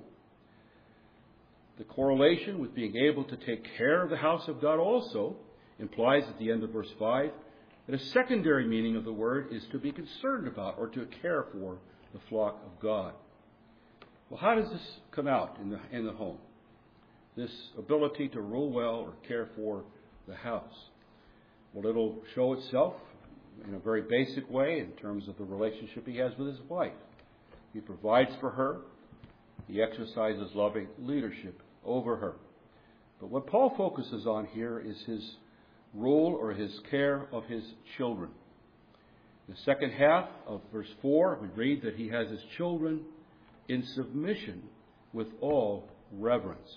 The correlation with being able to take care of the house of God also implies at the end of verse five that a secondary meaning of the word is to be concerned about or to care for the flock of God. Well, how does this come out in the, in the home? This ability to rule well or care for the house. Well, it'll show itself in a very basic way in terms of the relationship he has with his wife. He provides for her. He exercises loving leadership over her. But what Paul focuses on here is his rule or his care of his children. In the second half of verse four, we read that he has his children in submission with all reverence.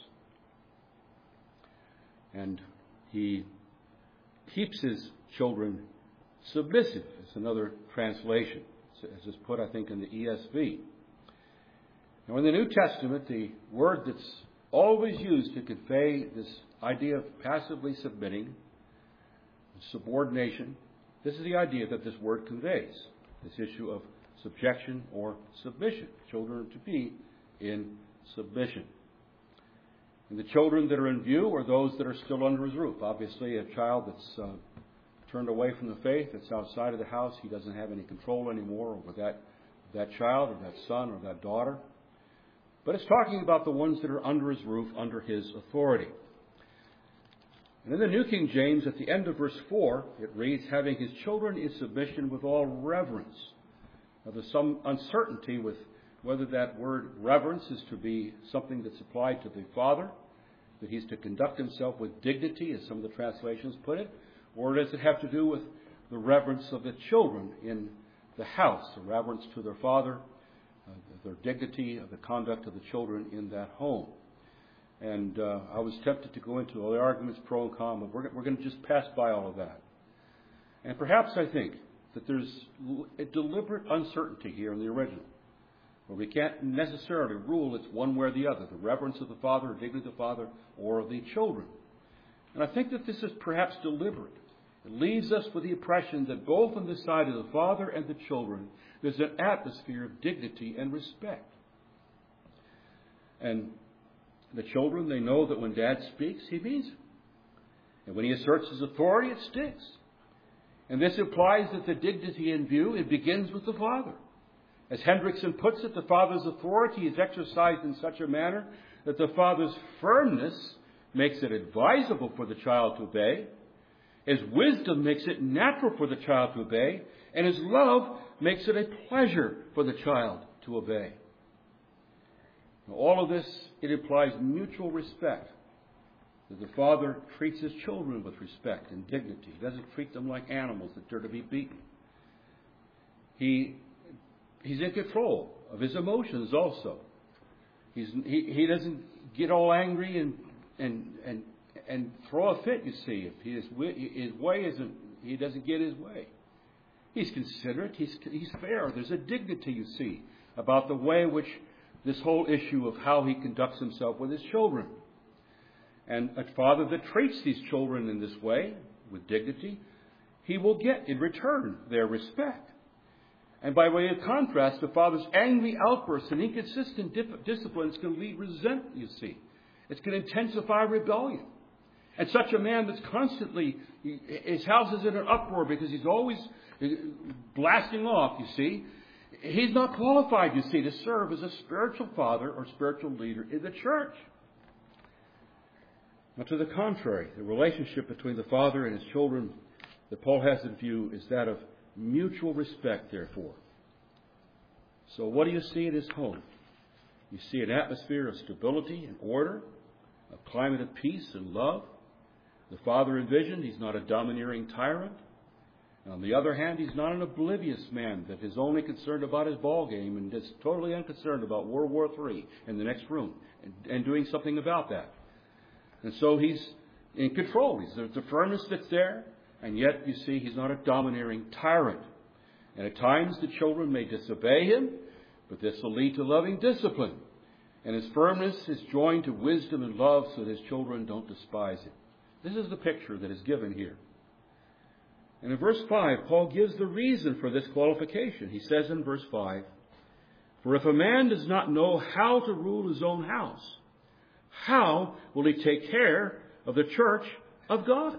And he keeps his children submissive. It's another translation, as is put, I think, in the E S V. Now, in the New Testament, the word that's always used to convey this idea of passively submitting, subordination, this is the idea that this word conveys, this issue of subjection or submission. Children are to be in submission. And the children that are in view are those that are still under his roof. Obviously, a child that's uh, turned away from the faith, that's outside of the house, he doesn't have any control anymore over that, that child or that son or that daughter. But it's talking about the ones that are under his roof, under his authority. And in the New King James, at the end of verse four, it reads, having his children in submission with all reverence. Now, there's some uncertainty with whether that word reverence is to be something that's applied to the father, that he's to conduct himself with dignity, as some of the translations put it, or does it have to do with the reverence of the children in the house, the reverence to their father, uh, their dignity of the conduct of the children in that home. And uh, I was tempted to go into all the arguments pro and con, but we're, we're going to just pass by all of that. And perhaps I think that there's a deliberate uncertainty here in the original, where we can't necessarily rule it's one way or the other, the reverence of the father, or dignity of the father, or of the children. And I think that this is perhaps deliberate. It leaves us with the impression that both on the side of the father and the children, there's an atmosphere of dignity and respect. And the children, they know that when Dad speaks, he means it. And when he asserts his authority, it sticks. And this implies that the dignity in view, it begins with the father. As Hendrickson puts it, the father's authority is exercised in such a manner that the father's firmness makes it advisable for the child to obey. His wisdom makes it natural for the child to obey. And his love makes it a pleasure for the child to obey. Now, all of this, it implies mutual respect. That the father treats his children with respect and dignity. He doesn't treat them like animals that are to be beaten. He, he's in control of his emotions also. He's, he, he doesn't get all angry and, and, and, and throw a fit, you see. If his, his way isn't, he doesn't get his way. He's considerate. He's, he's fair. There's a dignity, you see, about the way in which this whole issue of how he conducts himself with his children. And a father that treats these children in this way, with dignity, he will get in return their respect. And by way of contrast, the father's angry outbursts and inconsistent dip- disciplines can lead resentment, you see. It's going to intensify rebellion. And such a man that's constantly, his house is in an uproar because he's always blasting off, you see. He's not qualified, you see, to serve as a spiritual father or spiritual leader in the church. Now, to the contrary, the relationship between the father and his children that Paul has in view is that of mutual respect, therefore. So what do you see in his home? You see an atmosphere of stability and order, a climate of peace and love. The father envisioned, he's not a domineering tyrant. And on the other hand, he's not an oblivious man that is only concerned about his ball game and is totally unconcerned about World War Three in the next room and, and doing something about that. And so he's in control. He's, there's a firmness that's there, and yet, you see, he's not a domineering tyrant. And at times, the children may disobey him, but this will lead to loving discipline. And his firmness is joined to wisdom and love so that his children don't despise him. This is the picture that is given here. And in verse five, Paul gives the reason for this qualification. He says in verse five, "For if a man does not know how to rule his own house, how will he take care of the church of God?"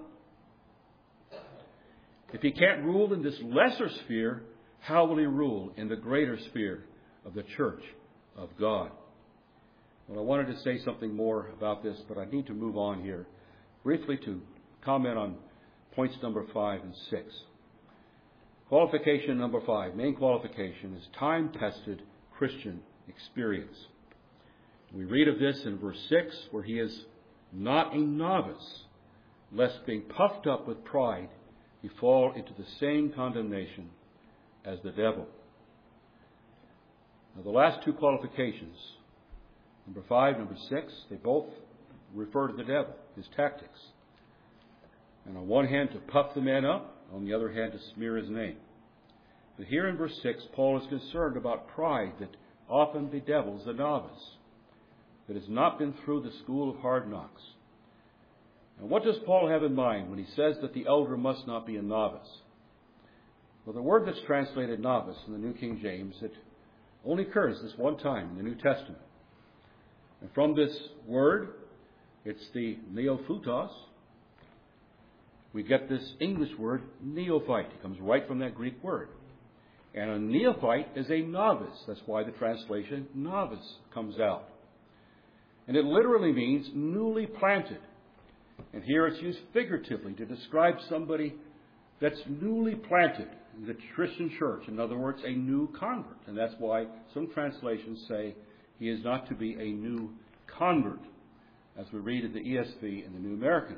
If he can't rule in this lesser sphere, how will he rule in the greater sphere of the church of God? Well, I wanted to say something more about this, but I need to move on here briefly to comment on points number five and six. Qualification number five, main qualification, is time-tested Christian experience. We read of this in verse six, where he is not a novice, lest being puffed up with pride, he fall into the same condemnation as the devil. Now, the last two qualifications, number five, number six, they both refer to the devil, his tactics. And on one hand, to puff the man up, on the other hand, to smear his name. But here in verse six, Paul is concerned about pride that often bedevils the novice, that has not been through the school of hard knocks. And what does Paul have in mind when he says that the elder must not be a novice? Well, the word that's translated novice in the New King James, it only occurs this one time in the New Testament. And from this word, it's the neophutos, we get this English word neophyte. It comes right from that Greek word. And a neophyte is a novice. That's why the translation novice comes out. And it literally means newly planted. And here it's used figuratively to describe somebody that's newly planted in the Christian church. In other words, a new convert. And that's why some translations say he is not to be a new convert, as we read in the E S V and the New American.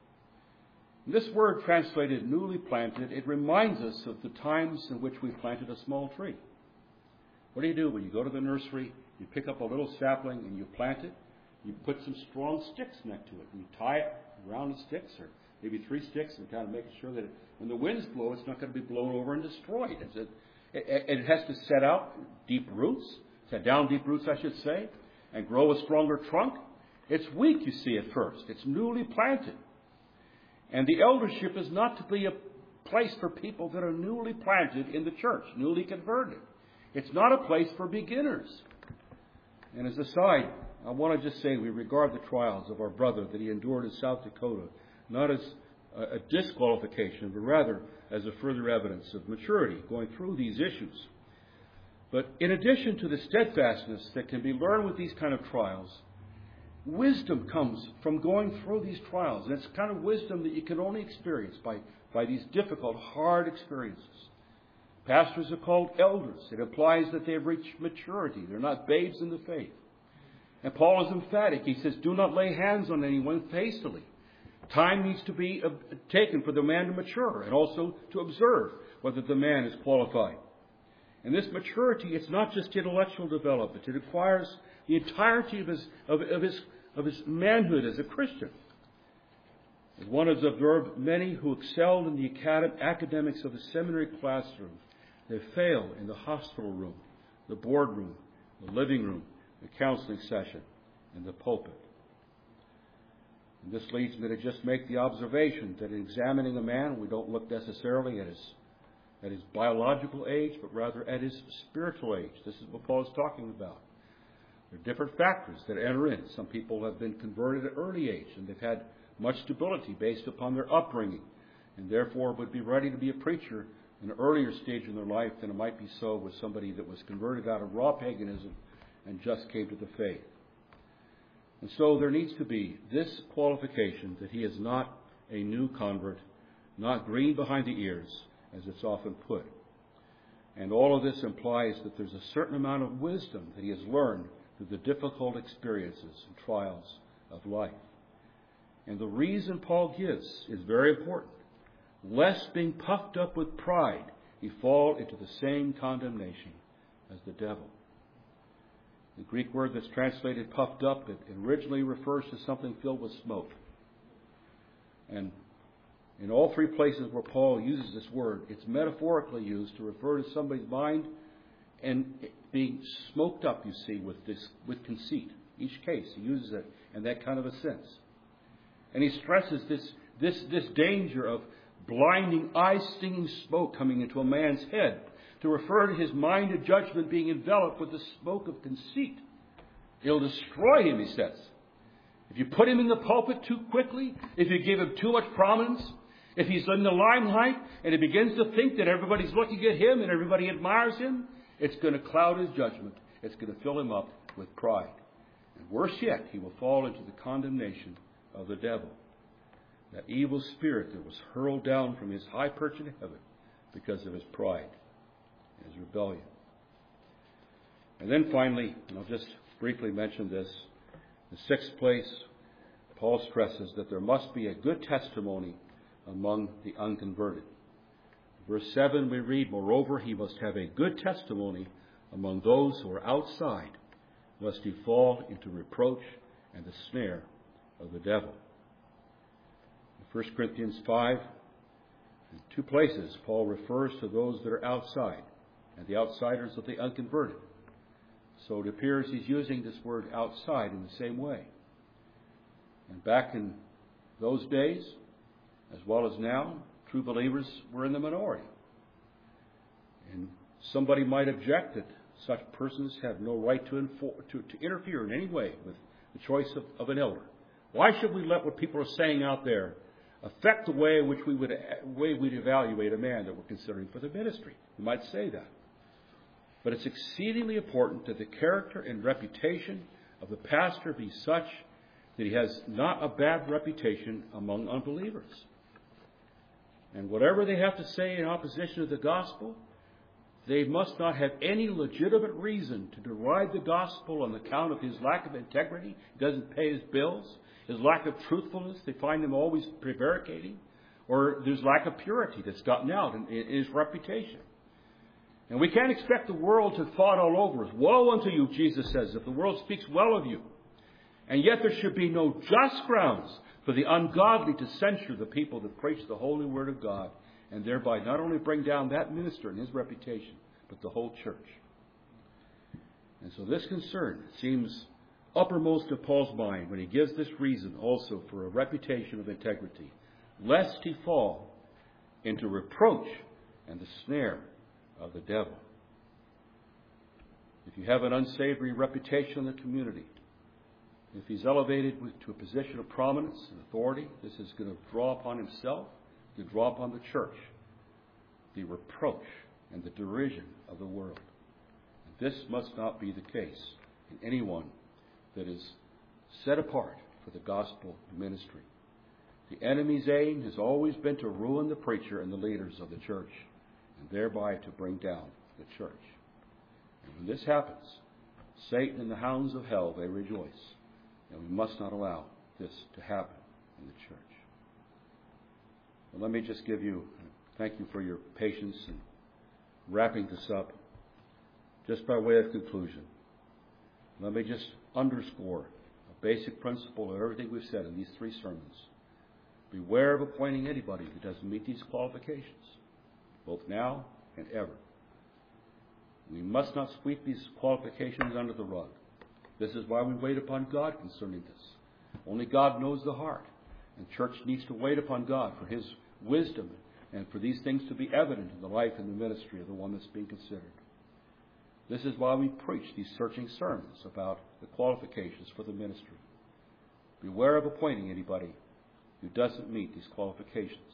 This word translated newly planted, it reminds us of the times in which we planted a small tree. What do you do when you go to the nursery? You pick up a little sapling and you plant it. You put some strong sticks next to it. And you tie it around the sticks, or maybe three sticks, and kind of making sure that it, when the winds blow, it's not going to be blown over and destroyed. It's a, it, it has to set out deep roots, set down deep roots, I should say, and grow a stronger trunk. It's weak, you see, at first. It's newly planted. And the eldership is not to be a place for people that are newly planted in the church, newly converted. It's not a place for beginners. And as a side, I want to just say we regard the trials of our brother that he endured in South Dakota not as a disqualification, but rather as a further evidence of maturity going through these issues. But in addition to the steadfastness that can be learned with these kind of trials, wisdom comes from going through these trials. And it's kind of wisdom that you can only experience by, by these difficult, hard experiences. Pastors are called elders. It implies that they have reached maturity. They're not babes in the faith. And Paul is emphatic. He says, do not lay hands on anyone hastily. Time needs to be taken for the man to mature and also to observe whether the man is qualified. And this maturity, it's not just intellectual development. It requires the entirety of his, of, of his, of his manhood as a Christian. As one has observed, many who excelled in the academics of the seminary classroom, they fail in the hospital room, the boardroom, the living room, the counseling session, and the pulpit. And this leads me to just make the observation that in examining a man, we don't look necessarily at his, at his biological age, but rather at his spiritual age. This is what Paul is talking about. There are different factors that enter in. Some people have been converted at early age, and they've had much stability based upon their upbringing, and therefore would be ready to be a preacher in an earlier stage in their life than it might be so with somebody that was converted out of raw paganism and just came to the faith. And so there needs to be this qualification that he is not a new convert, not green behind the ears, as it's often put. And all of this implies that there's a certain amount of wisdom that he has learned through the difficult experiences and trials of life. And the reason Paul gives is very important. Lest being puffed up with pride, he fall into the same condemnation as the devil. The Greek word that's translated puffed up, it originally refers to something filled with smoke. And in all three places where Paul uses this word, it's metaphorically used to refer to somebody's mind and being smoked up, you see, with this with conceit. Each case, he uses it in that kind of a sense. And he stresses this, this, this danger of blinding, eye-stinging smoke coming into a man's head, to refer to his mind and judgment being enveloped with the smoke of conceit. It'll destroy him, he says. If you put him in the pulpit too quickly, if you give him too much prominence, if he's in the limelight and he begins to think that everybody's looking at him and everybody admires him, it's going to cloud his judgment. It's going to fill him up with pride. And worse yet, he will fall into the condemnation of the devil, that evil spirit that was hurled down from his high perch in heaven because of his pride, his rebellion. And then finally, and I'll just briefly mention this, the sixth place, Paul stresses that there must be a good testimony among the unconverted. Verse seven we read, "Moreover, he must have a good testimony among those who are outside, lest he fall into reproach and the snare of the devil." In First Corinthians five, in two places, Paul refers to those that are outside, and the outsiders of the unconverted. So it appears he's using this word outside in the same way. And back in those days, as well as now, true believers were in the minority. And somebody might object that such persons have no right to, infor- to, to interfere in any way with the choice of, of an elder. Why should we let what people are saying out there affect the way in which we would way we'd evaluate a man that we're considering for the ministry? You might say that. But it's exceedingly important that the character and reputation of the pastor be such that he has not a bad reputation among unbelievers. And whatever they have to say in opposition to the gospel, they must not have any legitimate reason to deride the gospel on account of his lack of integrity. He doesn't pay his bills. His lack of truthfulness, they find him always prevaricating. Or there's lack of purity that's gotten out in, in his reputation. And we can't expect the world to fawn all over us. Woe unto you, Jesus says, if the world speaks well of you. And yet there should be no just grounds for the ungodly to censure the people that preach the holy word of God, and thereby not only bring down that minister and his reputation, but the whole church. And so this concern seems uppermost of Paul's mind when he gives this reason also for a reputation of integrity, lest he fall into reproach and the snare of the devil. If you have an unsavory reputation in the community, if he's elevated to a position of prominence and authority, this is going to draw upon himself, to draw upon the church, the reproach and the derision of the world. And this must not be the case in anyone that is set apart for the gospel ministry. The enemy's aim has always been to ruin the preacher and the leaders of the church, and thereby to bring down the church. And when this happens, Satan and the hounds of hell, they rejoice. And we must not allow this to happen in the church. Well, let me just give you, thank you for your patience in wrapping this up. Just by way of conclusion, let me just underscore a basic principle of everything we've said in these three sermons. Beware of appointing anybody who doesn't meet these qualifications, both now and ever. We must not sweep these qualifications under the rug. This is why we wait upon God concerning this. Only God knows the heart. And church needs to wait upon God for his wisdom and for these things to be evident in the life and the ministry of the one that's being considered. This is why we preach these searching sermons about the qualifications for the ministry. Beware of appointing anybody who doesn't meet these qualifications.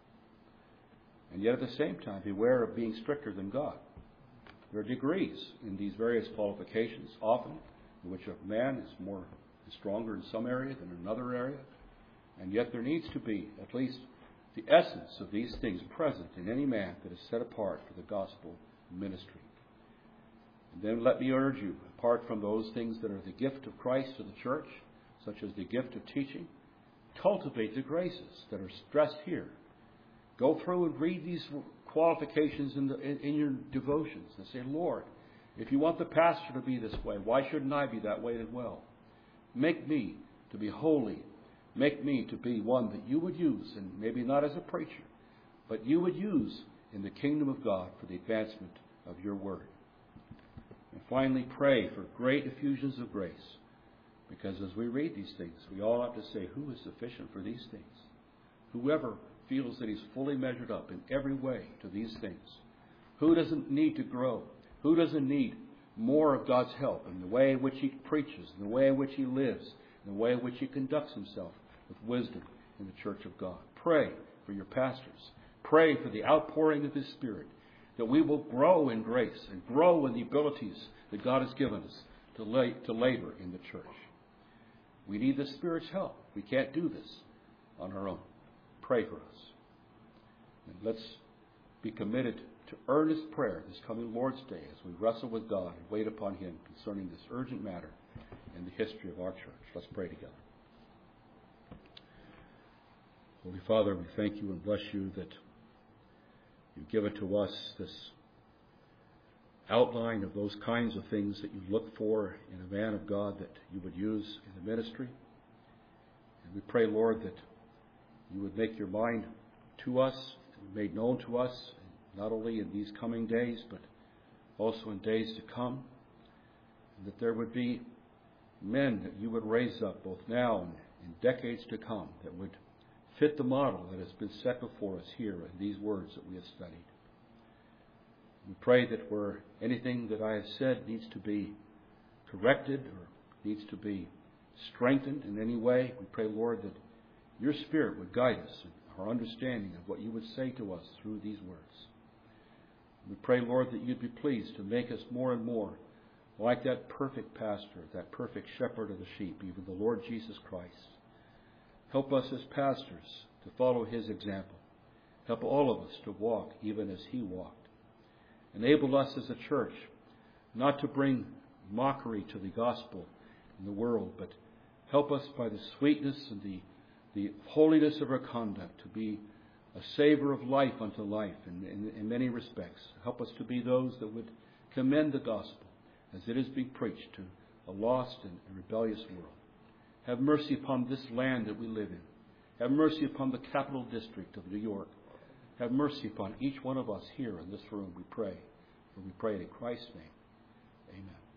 And yet at the same time, beware of being stricter than God. There are degrees in these various qualifications, often in which a man is more stronger in some area than in another area. And yet there needs to be at least the essence of these things present in any man that is set apart for the gospel ministry. And then let me urge you, apart from those things that are the gift of Christ to the church, such as the gift of teaching, cultivate the graces that are stressed here. Go through and read these qualifications in, the, in, in your devotions and say, Lord, if you want the pastor to be this way, why shouldn't I be that way as well? Make me to be holy. Make me to be one that you would use, and maybe not as a preacher, but you would use in the kingdom of God for the advancement of your word. And finally, pray for great effusions of grace, because as we read these things, we all have to say, who is sufficient for these things? Whoever feels that he's fully measured up in every way to these things. Who doesn't need to grow? Who doesn't need more of God's help in the way in which he preaches, in the way in which he lives, in the way in which he conducts himself with wisdom in the church of God? Pray for your pastors. Pray for the outpouring of his Spirit, that we will grow in grace and grow in the abilities that God has given us to, lay, to labor in the church. We need the Spirit's help. We can't do this on our own. Pray for us. And let's be committed to earnest prayer this coming Lord's Day as we wrestle with God and wait upon him concerning this urgent matter in the history of our church. Let's pray together. Holy Father, we thank you and bless you that You've given to us this outline of those kinds of things that you look for in a man of God that you would use in the ministry. And we pray, Lord, that you would make your mind to us, made known to us, not only in these coming days, but also in days to come. And that there would be men that you would raise up both now and in decades to come that would fit the model that has been set before us here in these words that we have studied. We pray that where anything that I have said needs to be corrected or needs to be strengthened in any way, we pray, Lord, that your Spirit would guide us in our understanding of what you would say to us through these words. We pray, Lord, that you'd be pleased to make us more and more like that perfect pastor, that perfect shepherd of the sheep, even the Lord Jesus Christ. Help us as pastors to follow his example. Help all of us to walk even as he walked. Enable us as a church not to bring mockery to the gospel in the world, but help us by the sweetness and the, the holiness of our conduct to be a savor of life unto life in, in, in many respects. Help us to be those that would commend the gospel as it is being preached to a lost and rebellious world. Have mercy upon this land that we live in. Have mercy upon the capital district of New York. Have mercy upon each one of us here in this room, we pray. For we pray in Christ's name. Amen.